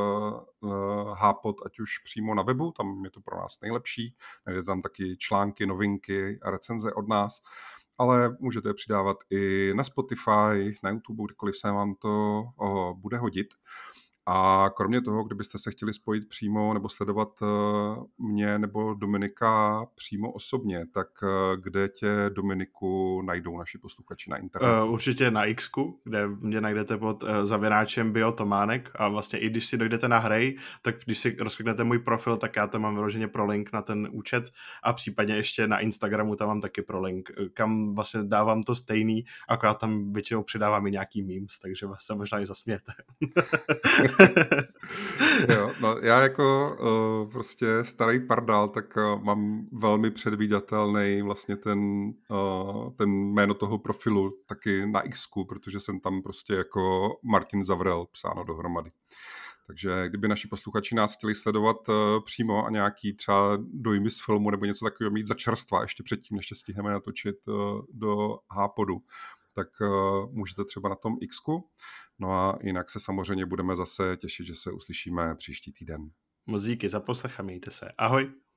uh, Hápod, ať už přímo na webu, tam je to pro nás nejlepší. Najdete tam taky články, novinky a recenze od nás. Ale můžete je přidávat i na Spotify, na YouTube, kdekoliv se vám to uh, bude hodit. A kromě toho, kdybyste se chtěli spojit přímo nebo sledovat mě nebo Dominika přímo osobně, tak kde tě, Dominiku, najdou naši posluchači na internetu? Uh, určitě na Xku, kde mě najdete pod uh, zavináčem Biotománek a vlastně i když si dojdete na Hrej, tak když si rozkliknete můj profil, tak já tam mám vyloženě prolink na ten účet a případně ještě na Instagramu tam mám taky prolink, kam vlastně dávám to stejný, akorát tam většinou přidávám i nějaký memes, takže vás se možná i zasmějete. Jo, no, já jako uh, prostě starý pardál, tak uh, mám velmi předvídatelný vlastně ten, uh, ten jméno toho profilu taky na Xku, protože jsem tam prostě jako Martin Zavrel psáno dohromady. Takže kdyby naši posluchači nás chtěli sledovat uh, přímo a nějaký třeba dojmy z filmu nebo něco takového mít za čerstva ještě předtím, než stihneme natočit uh, do Hápodu, tak uh, můžete třeba na tom Xku. No a jinak se samozřejmě budeme zase těšit, že se uslyšíme příští týden. Moc díky za poslech a mějte se. Ahoj.